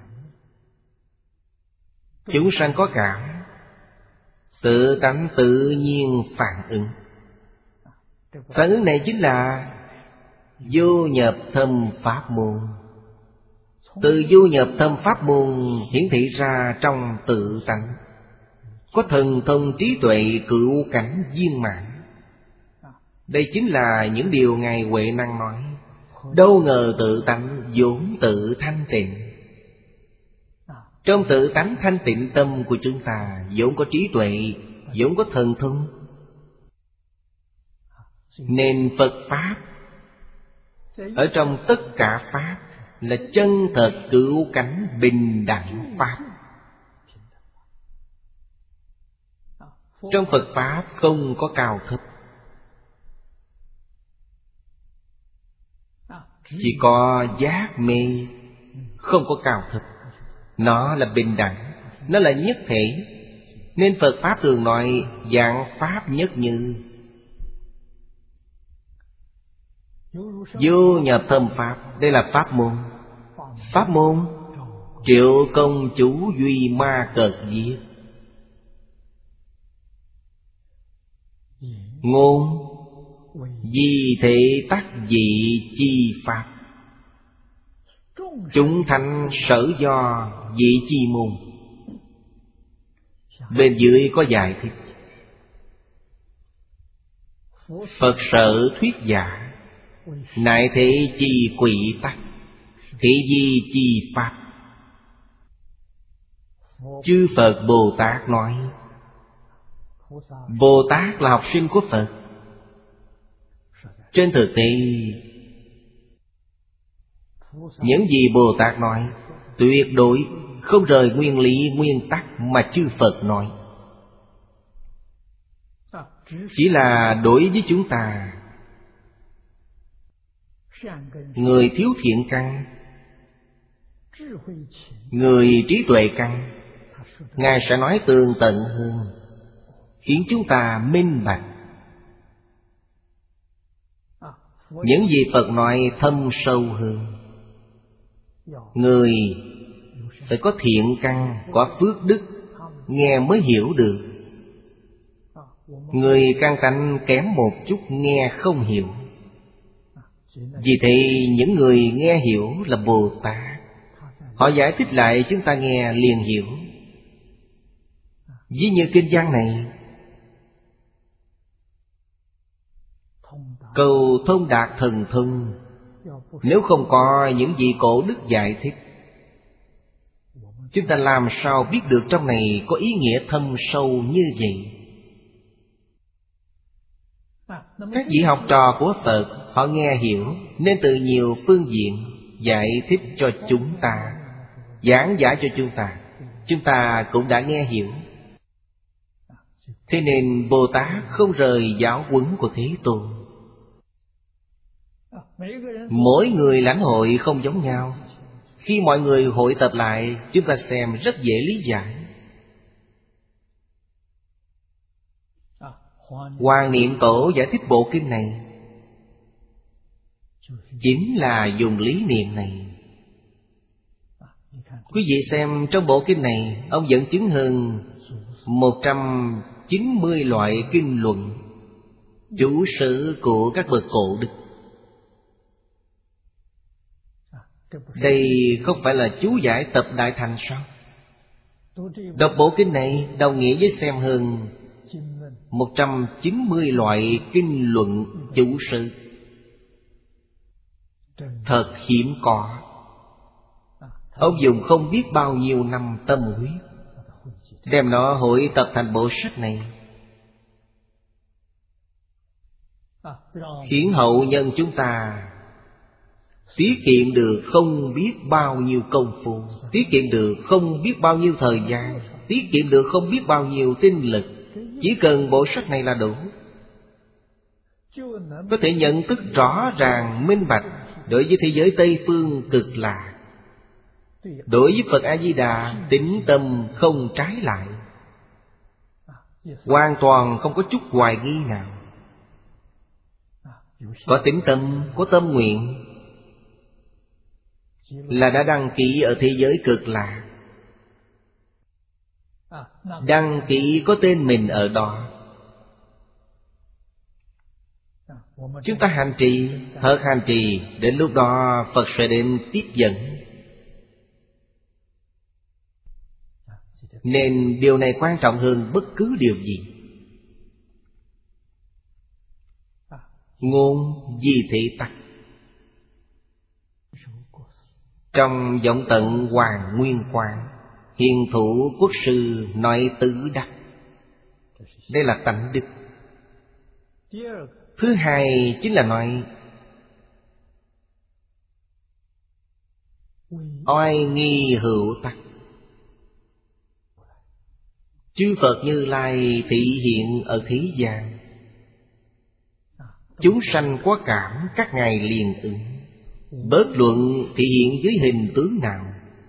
Chúng sanh có cảm, tự tánh tự nhiên phản ứng. Phản ứng này chính là vô nhập thâm pháp môn. Từ vô nhập thâm pháp môn hiển thị ra trong tự tánh có thần thông trí tuệ cựu cảnh viên mãn. Đây chính là những điều Ngài Huệ Năng nói. Đâu ngờ tự tánh vốn tự thanh tịnh. Trong tự tánh thanh tịnh tâm của chúng ta vốn có trí tuệ, vốn có thần thông. Nên Phật Pháp ở trong tất cả Pháp là chân thật cửu cảnh bình đẳng Pháp. Trong Phật Pháp không có cao thấp, chỉ có giác mê, không có cao thấp. Nó là bình đẳng, nó là nhất thể. Nên Phật Pháp thường nói dạng Pháp nhất như. Vô nhập thâm Pháp, đây là Pháp môn. Pháp môn Triệu Công Chủ Duy Ma Cật viết. Ngôn di thể tắc dị chi Pháp, chúng thanh sở do dị chi môn. Bên dưới có giải thích. Phật sở thuyết giả, nại thế chi quỷ tắc, thị di chi Pháp. Chư Phật Bồ Tát nói, Bồ Tát là học sinh của Phật. Trên thực tế, những gì Bồ Tát nói tuyệt đối không rời nguyên lý nguyên tắc mà chư Phật nói. Chỉ là đối với chúng ta, người thiếu thiện căn, người trí tuệ căn, Ngài sẽ nói tường tận hơn. khiến chúng ta minh bạch. Những gì Phật nói thâm sâu hơn. Người phải có thiện căn, có phước đức, nghe mới hiểu được. Người căn tánh kém một chút nghe không hiểu. Vì thế những người nghe hiểu là Bồ Tát. Họ giải thích lại chúng ta nghe liền hiểu. Ví như kinh văn này, câu thông đạt thần thông, nếu không có những vị cổ đức giải thích, chúng ta làm sao biết được trong này có ý nghĩa thâm sâu như vậy? Các vị học trò của Phật, họ nghe hiểu nên từ nhiều phương diện giải thích cho chúng ta, giảng giải cho chúng ta cũng đã nghe hiểu. Thế nên Bồ Tát không rời giáo huấn của Thế Tôn. Mỗi người lãnh hội không giống nhau. Khi mọi người hội tập lại, chúng ta xem rất dễ lý giải. Hoàng Niệm Tổ giải thích bộ kinh này chính là dùng lý niệm này. Quý vị xem trong bộ kinh này, ông dẫn chứng hơn 190 loại kinh luận, chú sử của các bậc cổ đức. Đây không phải là chú giải tập Đại Thành sao? Đọc bộ kinh này đồng nghĩa với xem hơn 190 loại kinh luận chú sử. Thật hiếm có. Ông dùng không biết bao nhiêu năm tâm huyết đem nó hội tập thành bộ sách này, khiến hậu nhân chúng ta tiết kiệm được không biết bao nhiêu công phu, tiết kiệm được không biết bao nhiêu thời gian, tiết kiệm được không biết bao nhiêu tinh lực. Chỉ cần bộ sách này là đủ, có thể nhận thức rõ ràng minh bạch đối với thế giới Tây Phương Cực Lạc, đối với Phật A-di-đà tín tâm không trái lại, hoàn toàn không có chút hoài nghi nào. Có tín tâm, có tâm nguyện là đã đăng ký ở thế giới Cực Lạc, đăng ký có tên mình ở đó. Chúng ta hành trì, thật hành trì, đến lúc đó Phật sẽ đến tiếp dẫn. Nên điều này quan trọng hơn bất cứ điều gì. Ngôn di thị tắc. Trong Vọng Tận Hoàng Nguyên Quang, Hiền Thủ Quốc Sư nói tứ đắc. Đây là tánh đức. Thứ hai chính là nói oai nghi hữu tắc. Chư Phật Như Lai thị hiện ở thế gian, chúng sanh có cảm các ngài liền ứng, bất luận thị hiện dưới hình tướng nào.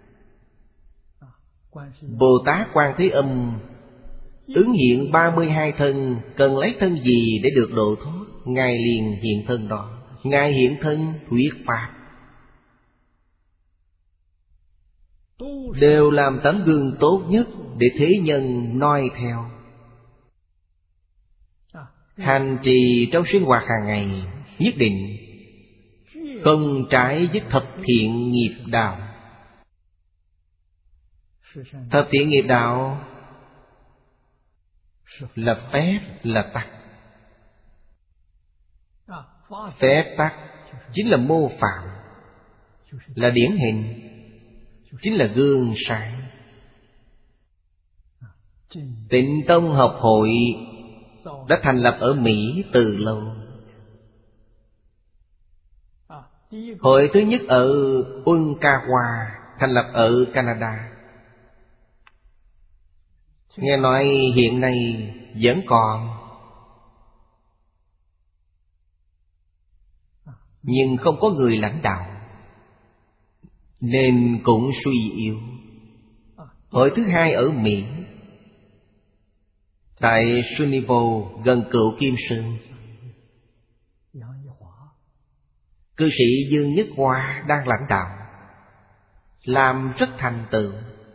Bồ Tát Quan Thế Âm ứng hiện 32 thân, cần lấy thân gì để được độ thoát, ngài liền hiện thân đó. Ngài hiện thân thuyết pháp, đều làm tấm gương tốt nhất để thế nhân noi theo. Hành trì trong sinh hoạt hàng ngày nhất định không trái với thập thiện nghiệp đạo. Thập thiện nghiệp đạo là phép, là tắc. Phép tắc chính là mô phạm, là điển hình, chính là gương sáng. Tịnh Tông học hội đã thành lập ở Mỹ từ lâu. Hội thứ nhất ở Ontario, thành lập ở Canada. Nghe nói hiện nay vẫn còn, nhưng không có người lãnh đạo, nên cũng suy yếu. Hội thứ hai ở Mỹ, Tại Sunivo gần Cựu Kim Sơn, cư sĩ Dương Nhất Hoa đang lãnh đạo, làm rất thành tựu.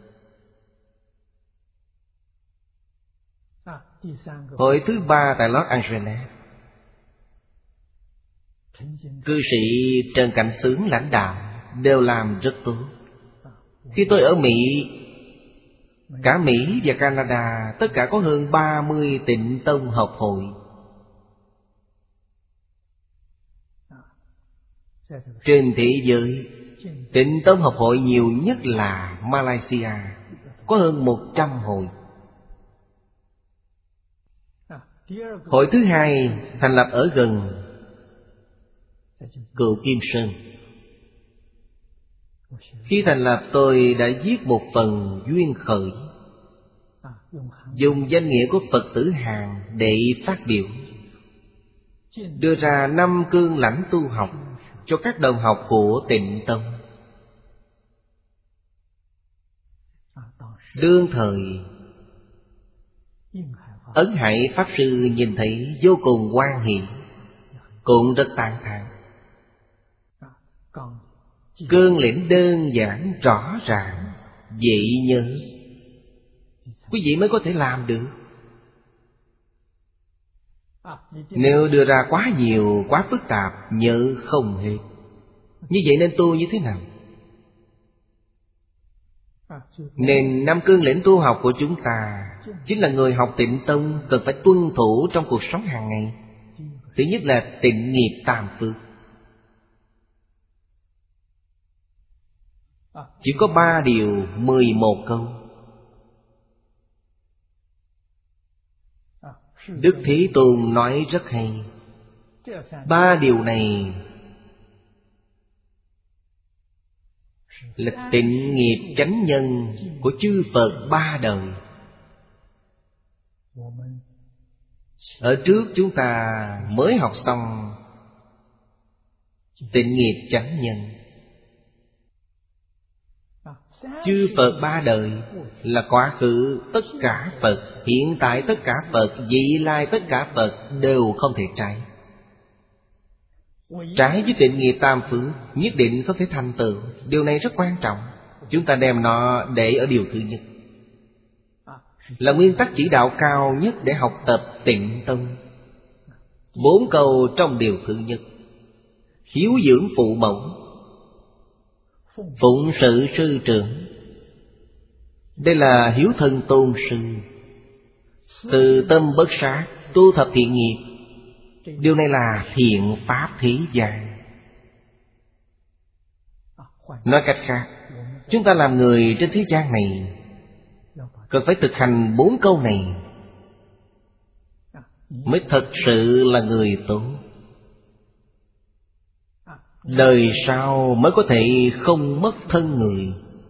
Hội thứ ba tại Los Angeles, cư sĩ Trần Cảnh Xướng lãnh đạo, đều làm rất tốt. Khi tôi ở Mỹ, cả Mỹ và Canada, tất cả có hơn 30 Tịnh Tông học hội. Trên thế giới, Tịnh Tông học hội nhiều nhất là Malaysia, có hơn 100 hội. Hội thứ hai thành lập ở gần Cựu Kim Sơn. Khi thành lập, tôi đã viết một phần duyên khởi, dùng danh nghĩa của Phật tử Hàn để phát biểu, đưa ra 5 cương lãnh tu học cho các đồng học của Tịnh Tông. Đương thời, Ấn Hải Pháp Sư nhìn thấy vô cùng hoan hỷ, cũng rất tán thán. Cương lĩnh đơn giản rõ ràng, dễ nhớ, quý vị mới có thể làm được. Nếu đưa ra quá nhiều, quá phức tạp, nhớ không hết. Như vậy nên tu như thế nào? Nên 5 cương lĩnh tu học của chúng ta chính là người học Tịnh Tông cần phải tuân thủ trong cuộc sống hàng ngày. Thứ nhất là tịnh nghiệp tam phước. Chỉ có 3 điều 11 câu. Đức Thế Tôn nói rất hay. 3 điều này là tịnh nghiệp chánh nhân của chư Phật 3 đời. Ở trước chúng ta mới học xong tịnh nghiệp chánh nhân. Chư Phật 3 đời là quá khứ tất cả Phật, hiện tại tất cả Phật, vị lai tất cả Phật đều không thể trái. Trái với tịnh nghiệp tam phước nhất định không thể thành tựu. Điều này rất quan trọng. Chúng ta đem nó để ở điều thứ nhất, là nguyên tắc chỉ đạo cao nhất để học tập Tịnh Tông. 4 câu trong điều thứ nhất: hiếu dưỡng phụ mẫu, phụng sự sư trưởng. Đây là hiếu thân tôn sư. Từ tâm bất sát, tu thập thiện nghiệp. Điều này là thiện pháp thế gian. Nói cách khác, chúng ta làm người trên thế gian này cần phải thực hành 4 câu này mới thật sự là người tốt. Đời sau mới có thể không mất thân người.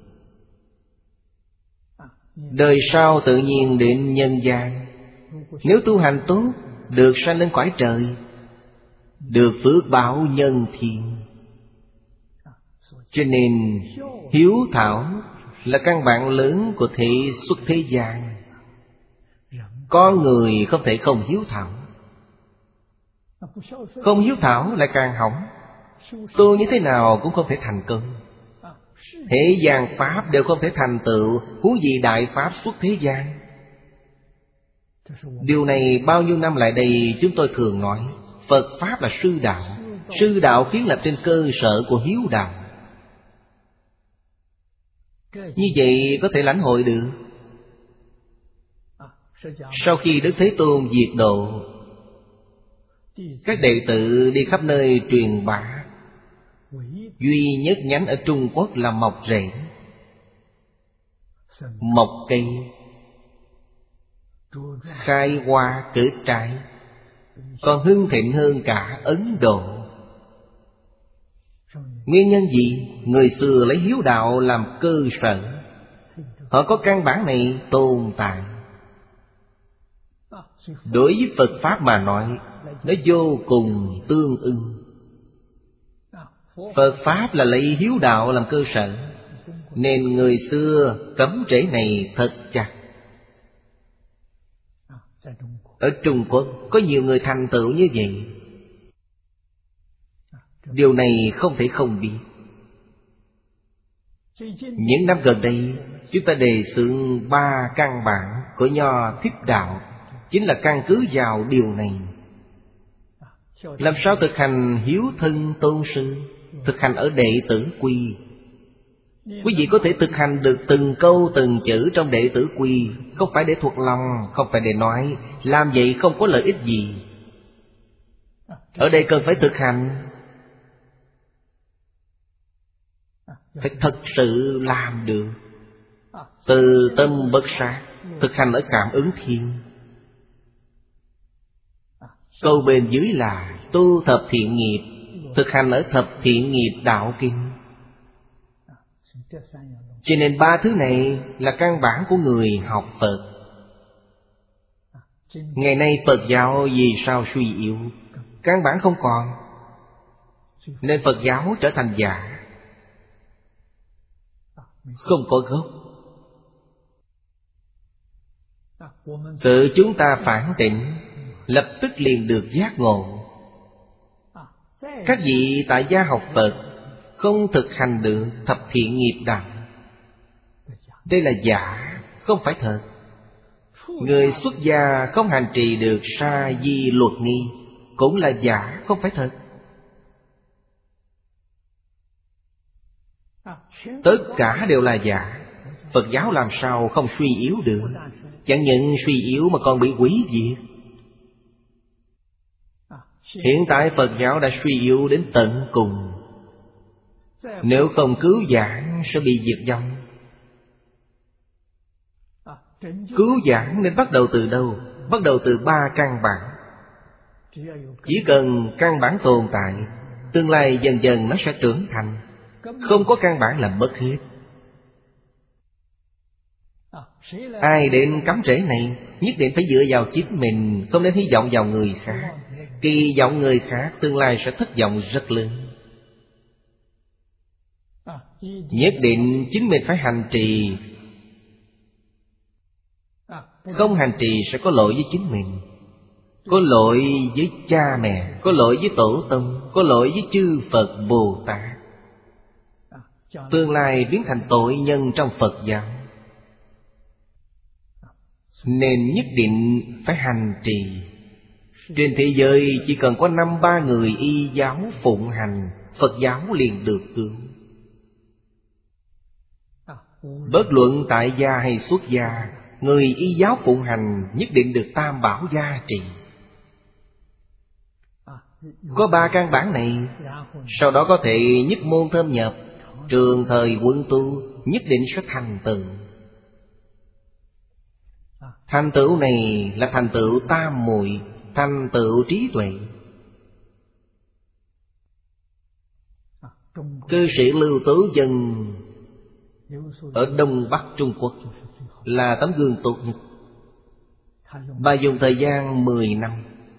Đời sau tự nhiên đến nhân gian. Nếu tu hành tốt, được sanh lên cõi trời, được phước báo nhân thiên. Cho nên hiếu thảo là căn bản lớn của thế xuất thế gian. Con người không thể không hiếu thảo. Không hiếu thảo lại càng hỏng. Tu như thế nào cũng không thể thành công. Thế gian pháp đều không thể thành tựu, huống gì đại pháp xuất thế gian. Điều này bao nhiêu năm lại đây chúng tôi thường nói. Phật Pháp là sư đạo. Sư đạo kiến lập trên cơ sở của hiếu đạo. Như vậy có thể lãnh hội được. Sau khi Đức Thế Tôn diệt độ, các đệ tử đi khắp nơi truyền bá. Duy nhất nhánh ở Trung Quốc là mọc rễ, mọc cây, khai hoa kết trái, còn hưng thịnh hơn cả Ấn Độ. Nguyên nhân gì? Người xưa lấy hiếu đạo làm cơ sở. Họ có căn bản này tồn tại. Đối với Phật Pháp mà nói, nó vô cùng tương ưng. Phật Pháp là lấy hiếu đạo làm cơ sở, nên người xưa cấm rễ này thật chặt. Ở Trung Quốc có nhiều người thành tựu như vậy. Điều này không thể không biết. Những năm gần đây, chúng ta đề xướng 3 căn bản của Nho Thích Đạo, chính là căn cứ vào điều này. Làm sao thực hành hiếu thân tôn sư, thực hành ở đệ tử quy. Quý vị có thể thực hành được từng câu từng chữ trong đệ tử quy, không phải để thuộc lòng, không phải để nói. Làm vậy không có lợi ích gì. Ở đây cần phải thực hành, phải thật sự làm được. Từ tâm bất sát, thực hành ở cảm ứng thiên. Câu bên dưới là tu thập thiện nghiệp, thực hành ở thập thiện nghiệp đạo kinh. Cho nên 3 thứ này là căn bản của người học Phật. Ngày nay Phật giáo vì sao suy yếu? Căn bản không còn, nên Phật giáo trở thành giả, không có gốc. Tự chúng ta phản tỉnh, lập tức liền được giác ngộ. Các vị tại gia học Phật không thực hành được thập thiện nghiệp đạo, đây là giả, không phải thật. Người xuất gia không hành trì được sa di luật nghi, cũng là giả, không phải thật. Tất cả đều là giả. Phật giáo làm sao không suy yếu được? Chẳng những suy yếu mà còn bị hủy diệt. Hiện tại Phật giáo đã suy yếu đến tận cùng. Nếu không cứu giảng sẽ bị diệt vong. Cứu giảng nên bắt đầu từ đâu? Bắt đầu từ 3 căn bản. Chỉ cần căn bản tồn tại, tương lai dần dần nó sẽ trưởng thành. Không có căn bản là mất hết. Ai đến cắm rễ này nhất định phải dựa vào chính mình, không nên hy vọng vào người khác. Kỳ vọng người khác tương lai sẽ thất vọng rất lớn. Nhất định chính mình phải hành trì. Không hành trì sẽ có lỗi với chính mình, có lỗi với cha mẹ, có lỗi với tổ tông, có lỗi với chư Phật Bồ Tát. Tương lai biến thành tội nhân trong Phật giáo. Nên nhất định phải hành trì. Trên thế giới chỉ cần có 5-3 người y giáo phụng hành, Phật giáo liền được cứu. Bất luận tại gia hay xuất gia, người y giáo phụng hành nhất định được Tam Bảo gia trì. Có 3 căn bản này, sau đó có thể nhất môn thâm nhập, trường thời quân tu, nhất định sẽ thành tựu. Thành tựu này là thành tựu tam muội, thành tựu trí tuệ. Cư sĩ Lưu Tứ Dân ở Đông Bắc Trung Quốc là tấm gương tốt nhất. Bà dùng thời gian 10 năm.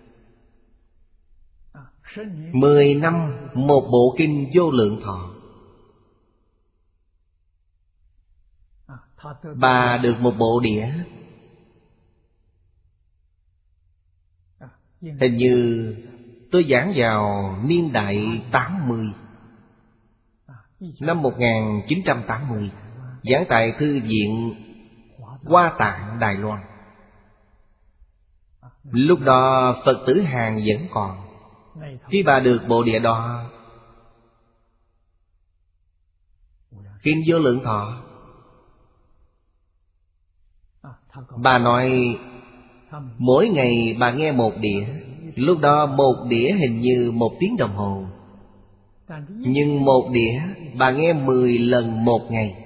10 năm một bộ kinh Vô Lượng Thọ. Bà được một bộ đĩa. Hình như tôi giảng vào niên đại 80, năm 1980, giảng tại Thư viện Hoa Tạng Đài Loan. Lúc đó Phật tử Hàn vẫn còn. Khi bà được bộ đĩa đó, kinh Vô Lượng Thọ, bà nói mỗi ngày bà nghe một đĩa. Lúc đó một đĩa hình như 1 tiếng đồng hồ, nhưng một đĩa bà nghe 10 lần một ngày.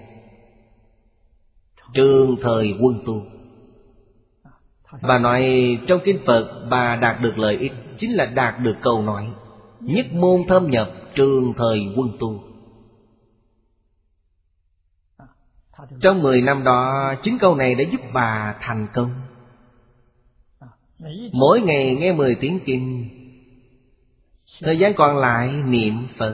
Trường thời quân tu. Bà nói trong kinh Phật bà đạt được lợi ích, chính là đạt được câu nói nhất môn thâm nhập, trường thời quân tu. Trong 10 năm đó, chính câu này đã giúp bà thành công. Mỗi ngày nghe 10 tiếng kinh, thời gian còn lại niệm Phật,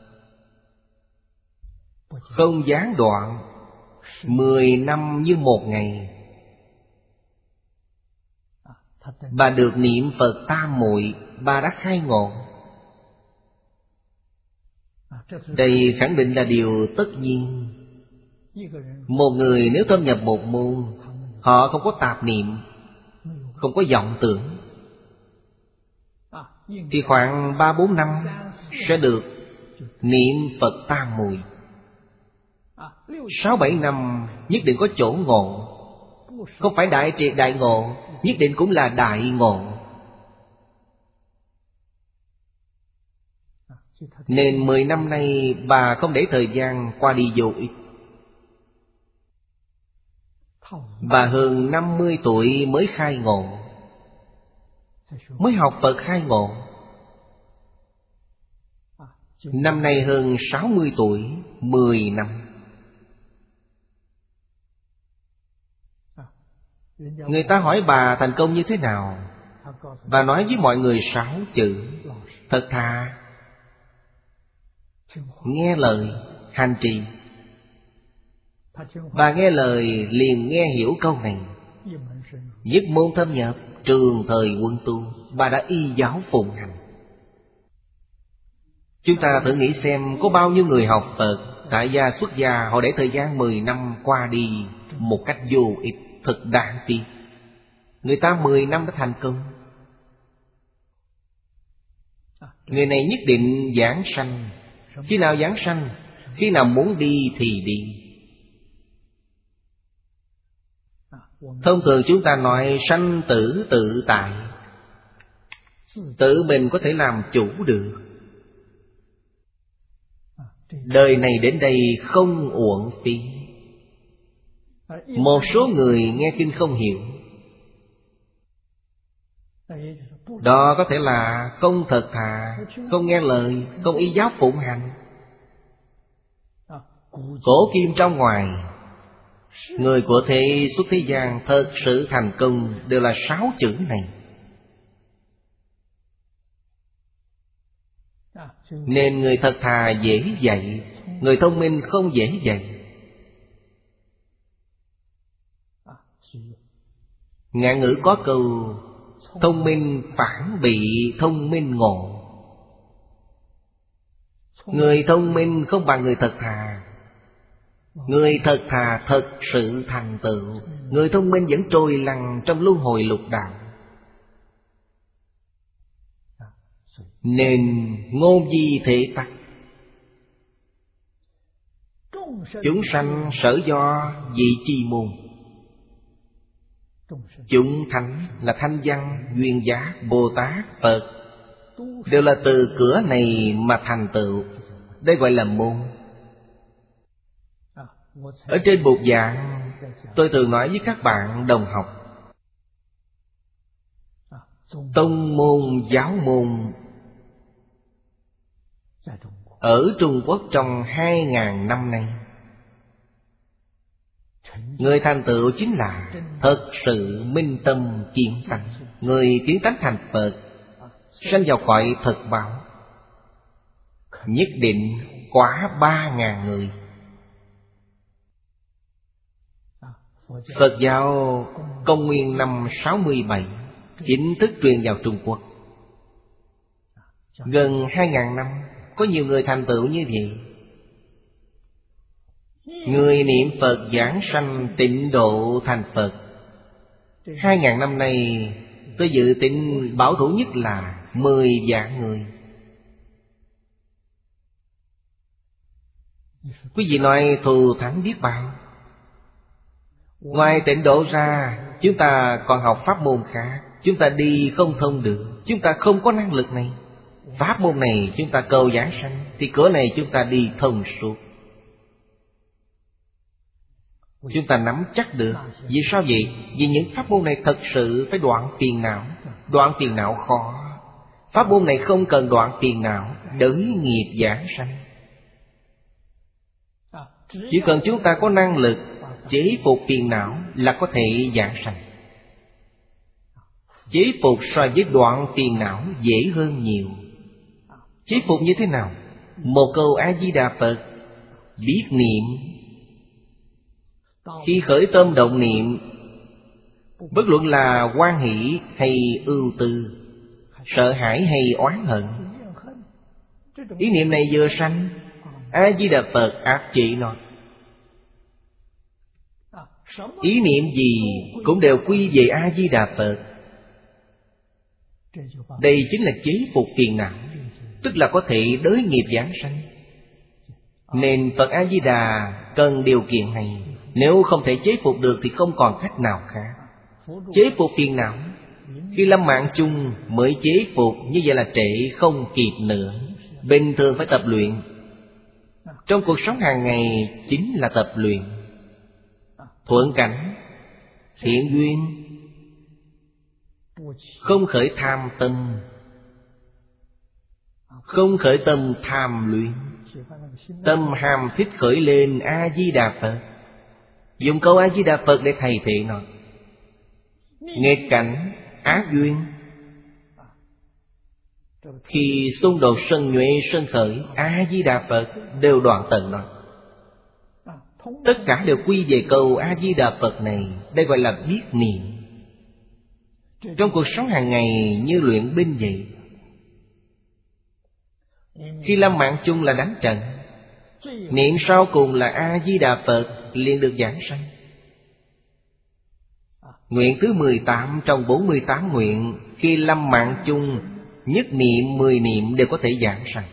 không gián đoạn. 10 năm như một ngày. Bà được niệm Phật tam muội, bà đã khai ngộ. Đây khẳng định là điều tất nhiên. Một người nếu thâm nhập một môn, họ không có tạp niệm, không có vọng tưởng, thì khoảng 3-4 năm sẽ được niệm Phật tam muội. 6-7 năm nhất định có chỗ ngộ. Không phải đại triệt đại ngộ, nhất định cũng là đại ngộ. Nên 10 năm nay bà không để thời gian qua đi vô ích. Bà hơn 50 tuổi mới khai ngộ, mới học Phật khai ngộ. Năm nay hơn 60 tuổi, 10 năm. Người ta hỏi bà thành công như thế nào, bà nói với mọi người 6 chữ: thật thà, nghe lời, hành trì. Bà nghe lời liền nghe hiểu câu này. Nhất môn thâm nhập, trường thời quân tu, bà đã y giáo phụng hành. Chúng ta thử nghĩ xem, có bao nhiêu người học Phật, tại gia xuất gia, họ để thời gian 10 năm qua đi một cách vô ích, thật đáng tiếc. Người ta 10 năm đã thành công. Người này nhất định giảng sanh. Khi nào giảng sanh? Khi nào muốn đi thì đi. Thông thường chúng ta nói sanh tử tự tại, tự mình có thể làm chủ được. Đời này đến đây không uổng phí. Một số người nghe kinh không hiểu, đó có thể là không thật thà, không nghe lời, không y giáo phụng hành. Cổ kim trong ngoài, người của thế xuất thế gian thật sự thành công đều là 6 chữ này. Nên người thật thà dễ dạy, người thông minh không dễ dạy. Ngạn ngữ có câu: thông minh phản bị thông minh ngộ. Người thông minh không bằng người thật thà. Người thật thà thật sự thành tựu. Người thông minh vẫn trôi lăn trong luân hồi lục đạo. Nên ngôn di thể tắc. Chúng sanh sở do vị chi môn. Chúng thánh là Thanh Văn, Duyên Giác, Bồ Tát, Phật đều là từ cửa này mà thành tựu. Đây gọi là môn. Ở trên bục giảng, tôi thường nói với các bạn đồng học, tông môn, giáo môn ở Trung Quốc trong 2000 năm nay, người thành tựu chính là thật sự minh tâm kiến tánh. Người kiến tánh thành Phật, sanh vào cõi thật báo, nhất định quá 3000 người. Phật giáo công nguyên năm 67 chính thức truyền vào Trung Quốc. Gần 2000 năm có nhiều người thành tựu như vậy. Người niệm Phật giảng sanh tịnh độ thành Phật. 2000 năm nay tôi dự tính bảo thủ nhất là 10 vạn người. Quý vị nói thù thắng biết bao. Ngoài tịnh độ ra, chúng ta còn học pháp môn khác. Chúng ta đi không thông được, chúng ta không có năng lực này. Pháp môn này chúng ta cầu giảng sanh, thì cửa này chúng ta đi thông suốt. Chúng ta nắm chắc được. Vì sao vậy? Vì những pháp môn này thật sự phải đoạn phiền não. Đoạn phiền não khó. Pháp môn này không cần đoạn phiền não, đới nghiệp giảng sanh. Chỉ cần chúng ta có năng lực chế phục phiền não là có thể giảng sanh. Chế phục so với đoạn phiền não dễ hơn nhiều. Chế phục như thế nào? Một câu A-di-đà Phật, biết niệm. Khi khởi tâm động niệm, Bất luận là hoan hỷ hay ưu tư, sợ hãi hay oán hận, ý niệm này vừa sanh, A-di-đà Phật áp chế nó. Ý niệm gì cũng đều quy về A-di-đà Phật. Đây chính là chế phục phiền não, tức là có thể đới nghiệp giảng sanh. Nên Phật A-di-đà cần điều kiện này. Nếu không thể chế phục được thì không còn cách nào khác. Chế phục phiền não, khi lâm mạng chung mới chế phục, như vậy là trễ không kịp nữa. Bình thường phải tập luyện. Trong cuộc sống hàng ngày chính là tập luyện. Thuận cảnh, thiện duyên, không khởi tham tâm, không khởi tâm tham luyện. Tâm ham thích khởi lên A-di-đà Phật, dùng câu A-di-đà Phật để thay thế nó. Nghịch cảnh, ác duyên, khi xung đột sân nhuệ sân khởi, A-di-đà Phật đều đoạn tận nó. Tất cả đều quy về câu A-di-đà Phật này. Đây gọi là biết niệm. Trong cuộc sống hàng ngày như luyện binh vậy. Khi lâm mạng chung là đánh trận, niệm sau cùng là A-di-đà Phật liền được giảng sanh. Nguyện thứ 18 trong 48 nguyện, khi lâm mạng chung, nhất niệm 10 niệm đều có thể giảng sanh.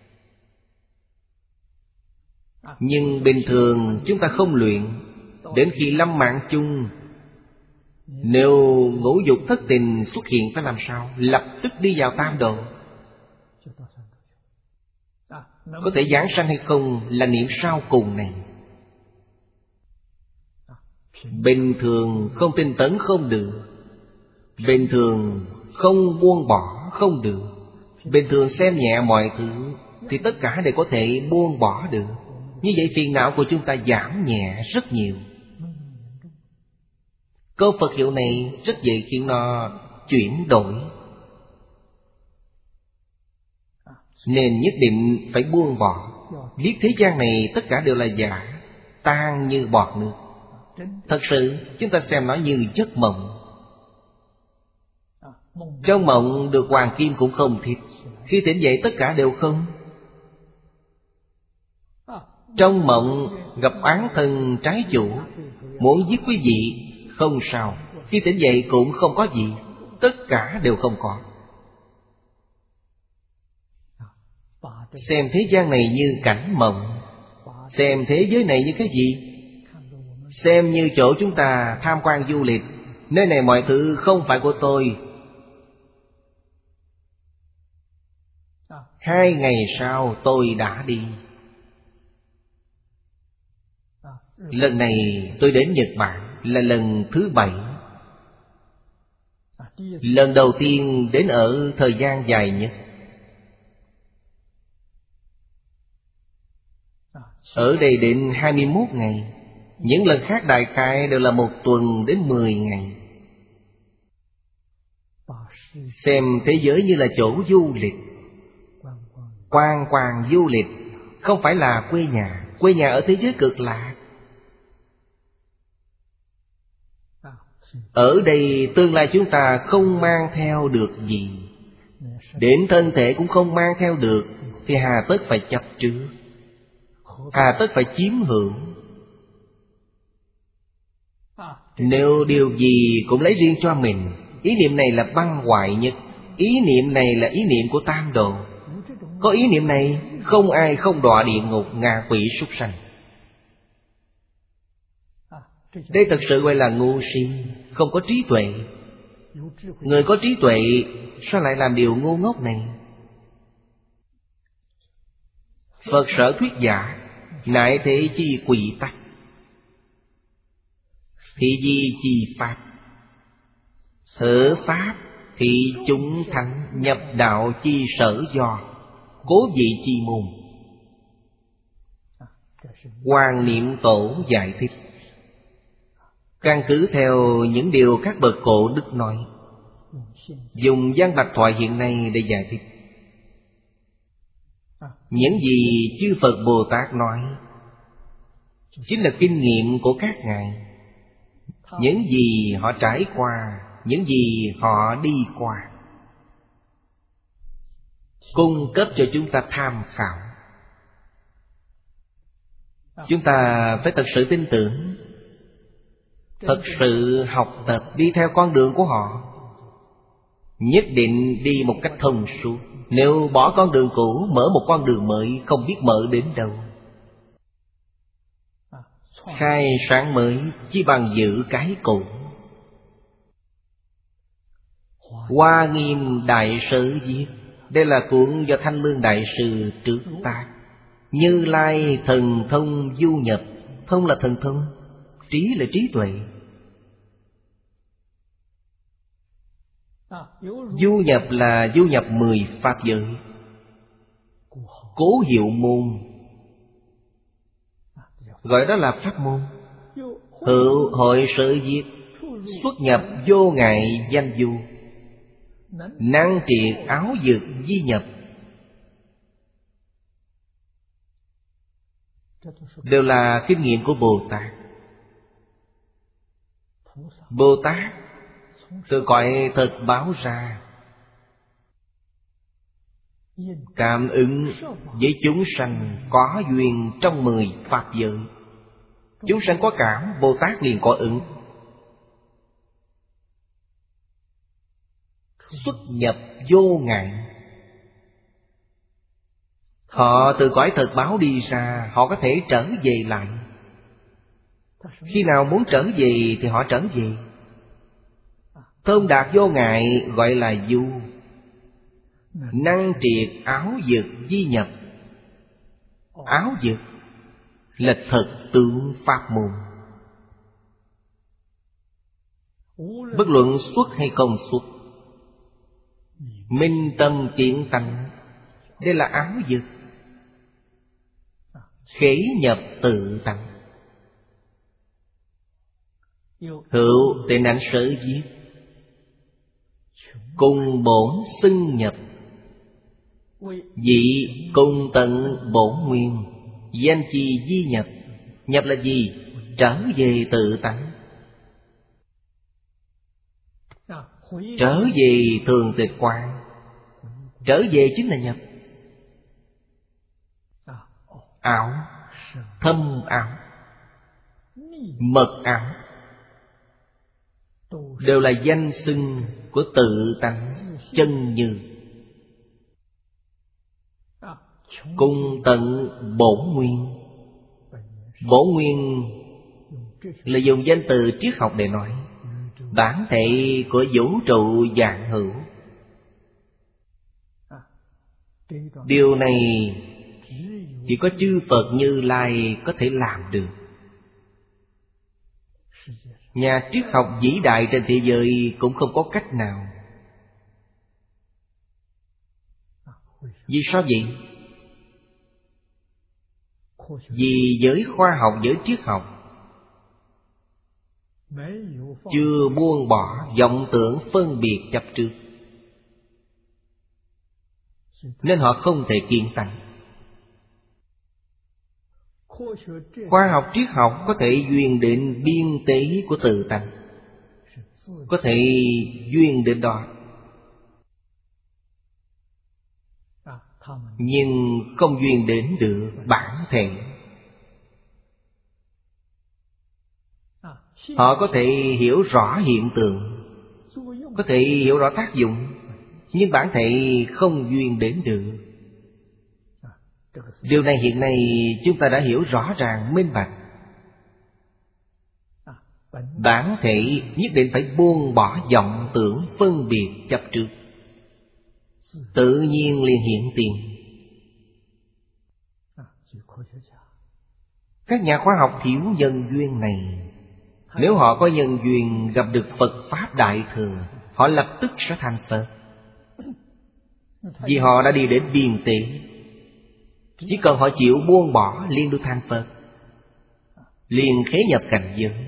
Nhưng bình thường chúng ta không luyện. Đến khi lâm mạng chung, nếu ngũ dục thất tình xuất hiện phải làm sao? Lập tức đi vào tam độ. Có thể giảng sanh hay không là niệm sau cùng này. Bình thường không tinh tấn không được. Bình thường không buông bỏ không được. Bình thường xem nhẹ mọi thứ thì tất cả đều có thể buông bỏ được. Như vậy phiền não của chúng ta giảm nhẹ rất nhiều. Câu Phật hiệu này rất dễ khiến nó chuyển đổi. Nên nhất định phải buông bỏ. Biết thế gian này tất cả đều là giả, tan như bọt nước. Thật sự chúng ta xem nó như giấc mộng. Trong mộng được hoàng kim cũng không thích. Khi tỉnh dậy tất cả đều không. Trong mộng gặp oán thân trái chủ, muốn giết quý vị, không sao. Khi tỉnh dậy cũng không có gì. Tất cả đều không có. Xem thế gian này như cảnh mộng. Xem thế giới này như cái gì? Xem như chỗ chúng ta tham quan du lịch. Nơi này mọi thứ không phải của tôi. 2 ngày sau tôi đã đi. Lần này tôi đến Nhật Bản là lần thứ 7. Lần đầu tiên đến ở thời gian dài nhất. Ở đây đến 21 ngày. Những lần khác đại khái đều là 1 tuần đến 10 ngày. Xem thế giới như là chỗ du lịch. Quan du lịch, không phải là quê nhà. Quê nhà ở thế giới cực lạc. Ở đây tương lai chúng ta không mang theo được gì. Đến thân thể cũng không mang theo được. Thì hà tất phải chấp trước, hà tất phải chiếm hưởng. Nếu điều gì cũng lấy riêng cho mình, ý niệm này là băng hoại nhất. Ý niệm này là ý niệm của tam đồ. Có ý niệm này, không ai không đọa địa ngục, ngạ quỷ súc sanh. Đây thật sự gọi là ngu si, không có trí tuệ. Người có trí tuệ sao lại làm điều ngu ngốc này? Phật sở thuyết giả, nại thế chi quỷ tắc, thị di chi pháp, sở pháp thị chúng thánh, nhập đạo chi sở do, cố vị chi môn. Hoàng Niệm Tổ giải thích, căn cứ theo những điều các bậc cổ đức nói, dùng văn bạch thoại hiện nay để giải thích. Những gì chư Phật Bồ Tát nói chính là kinh nghiệm của các ngài. những gì họ trải qua, những gì họ đi qua, cung cấp cho chúng ta tham khảo. Chúng ta phải thật sự tin tưởng, thật sự học tập, đi theo con đường của họ, nhất định đi một cách thông suốt. Nếu bỏ con đường cũ, mở một con đường mới, không biết mở đến đâu. Khai sáng mới chỉ bằng giữ cái cũ. Hoa Nghiêm Đại Sư viết, đây là cuốn do Thanh Lương Đại Sư trước tác. Như Lai thần thông du nhập. Thông là thần thông, trí là trí tuệ. Du nhập là du nhập 10 pháp giới. Cố hiệu môn, gọi đó là pháp môn. Hữu hội sở viết, xuất nhập vô ngại danh du. Năng triệt áo dược di nhập, đều là kinh nghiệm của Bồ Tát. Bồ Tát từ cõi thật báo ra, cảm ứng với chúng sanh có duyên trong 10 pháp giới. Chúng sanh có cảm, Bồ Tát liền có ứng. Xuất nhập vô ngại. Họ từ cõi thật báo đi ra, họ có thể trở về lại. Khi nào muốn trở về thì họ trở về. Thông đạt vô ngại gọi là du. Năng triệt áo dược di nhập. Áo dược là thật tướng pháp môn. Bất luận xuất hay không xuất, minh tâm kiến tánh, đây là áo dược. Khế nhập tự tánh. Hữu tên ảnh sở viết, cùng bổn xưng nhập. Dị cùng tận bổn nguyên, danh chi di nhập. Nhập là gì? Trở về tự tánh. Trở về thường tịch quang. Trở về chính là nhập. Ảo, thâm ảo, mật ảo, đều là danh xưng của tự tánh chân như. Cùng tận bổn nguyên. Bổn nguyên là dùng danh từ triết học để nói bản thể của vũ trụ vạn hữu. Điều này chỉ có chư Phật Như Lai có thể làm được. Nhà triết học vĩ đại trên thế giới cũng không có cách nào. Vì sao vậy? Vì giới khoa học, giới triết học chưa buông bỏ vọng tưởng phân biệt chấp trước, nên họ không thể kiến tánh. Khoa học triết học có thể duyên đến biên tế của tự tánh, có thể duyên đến đó, nhưng không duyên đến được bản thể. Họ có thể hiểu rõ hiện tượng, có thể hiểu rõ tác dụng, nhưng bản thể không duyên đến được. Điều này hiện nay chúng ta đã hiểu rõ ràng minh bạch. Bản thể nhất định phải buông bỏ vọng tưởng phân biệt chấp trước, tự nhiên liền hiện tiền. Các nhà khoa học thiếu nhân duyên này. Nếu họ có nhân duyên gặp được Phật Pháp Đại Thừa, họ lập tức sẽ thành Phật. Vì họ đã đi đến biên tế. Chỉ cần họ chịu buông bỏ liền được thành Phật, liền khế nhập cảnh giới.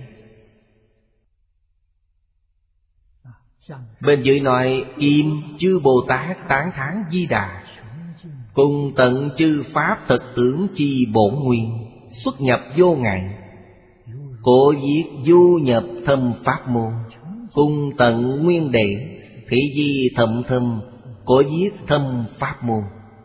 Bên dưới nói im chư Bồ Tát tán thán Di Đà, cùng tận chư Pháp thật tướng chi bổn nguyên, xuất nhập vô ngại. Cổ viết du nhập thâm pháp môn, cùng tận nguyên đệ, thị di thậm thâm, cổ viết thâm pháp môn.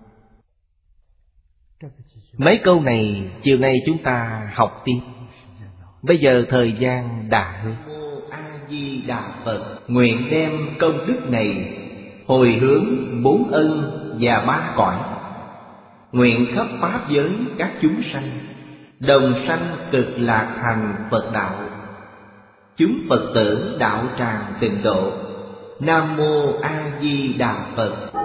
Mấy câu này chiều nay chúng ta học tiếp. Bây giờ thời gian đã hết. A-di-đà Phật nguyện đem công đức này hồi hướng 4 ân và 3 cõi, nguyện khắp pháp giới các chúng sanh đồng sanh cực lạc thành Phật đạo. Chúng Phật tử đạo tràng tịnh độ. Nam mô A Di Đà Phật.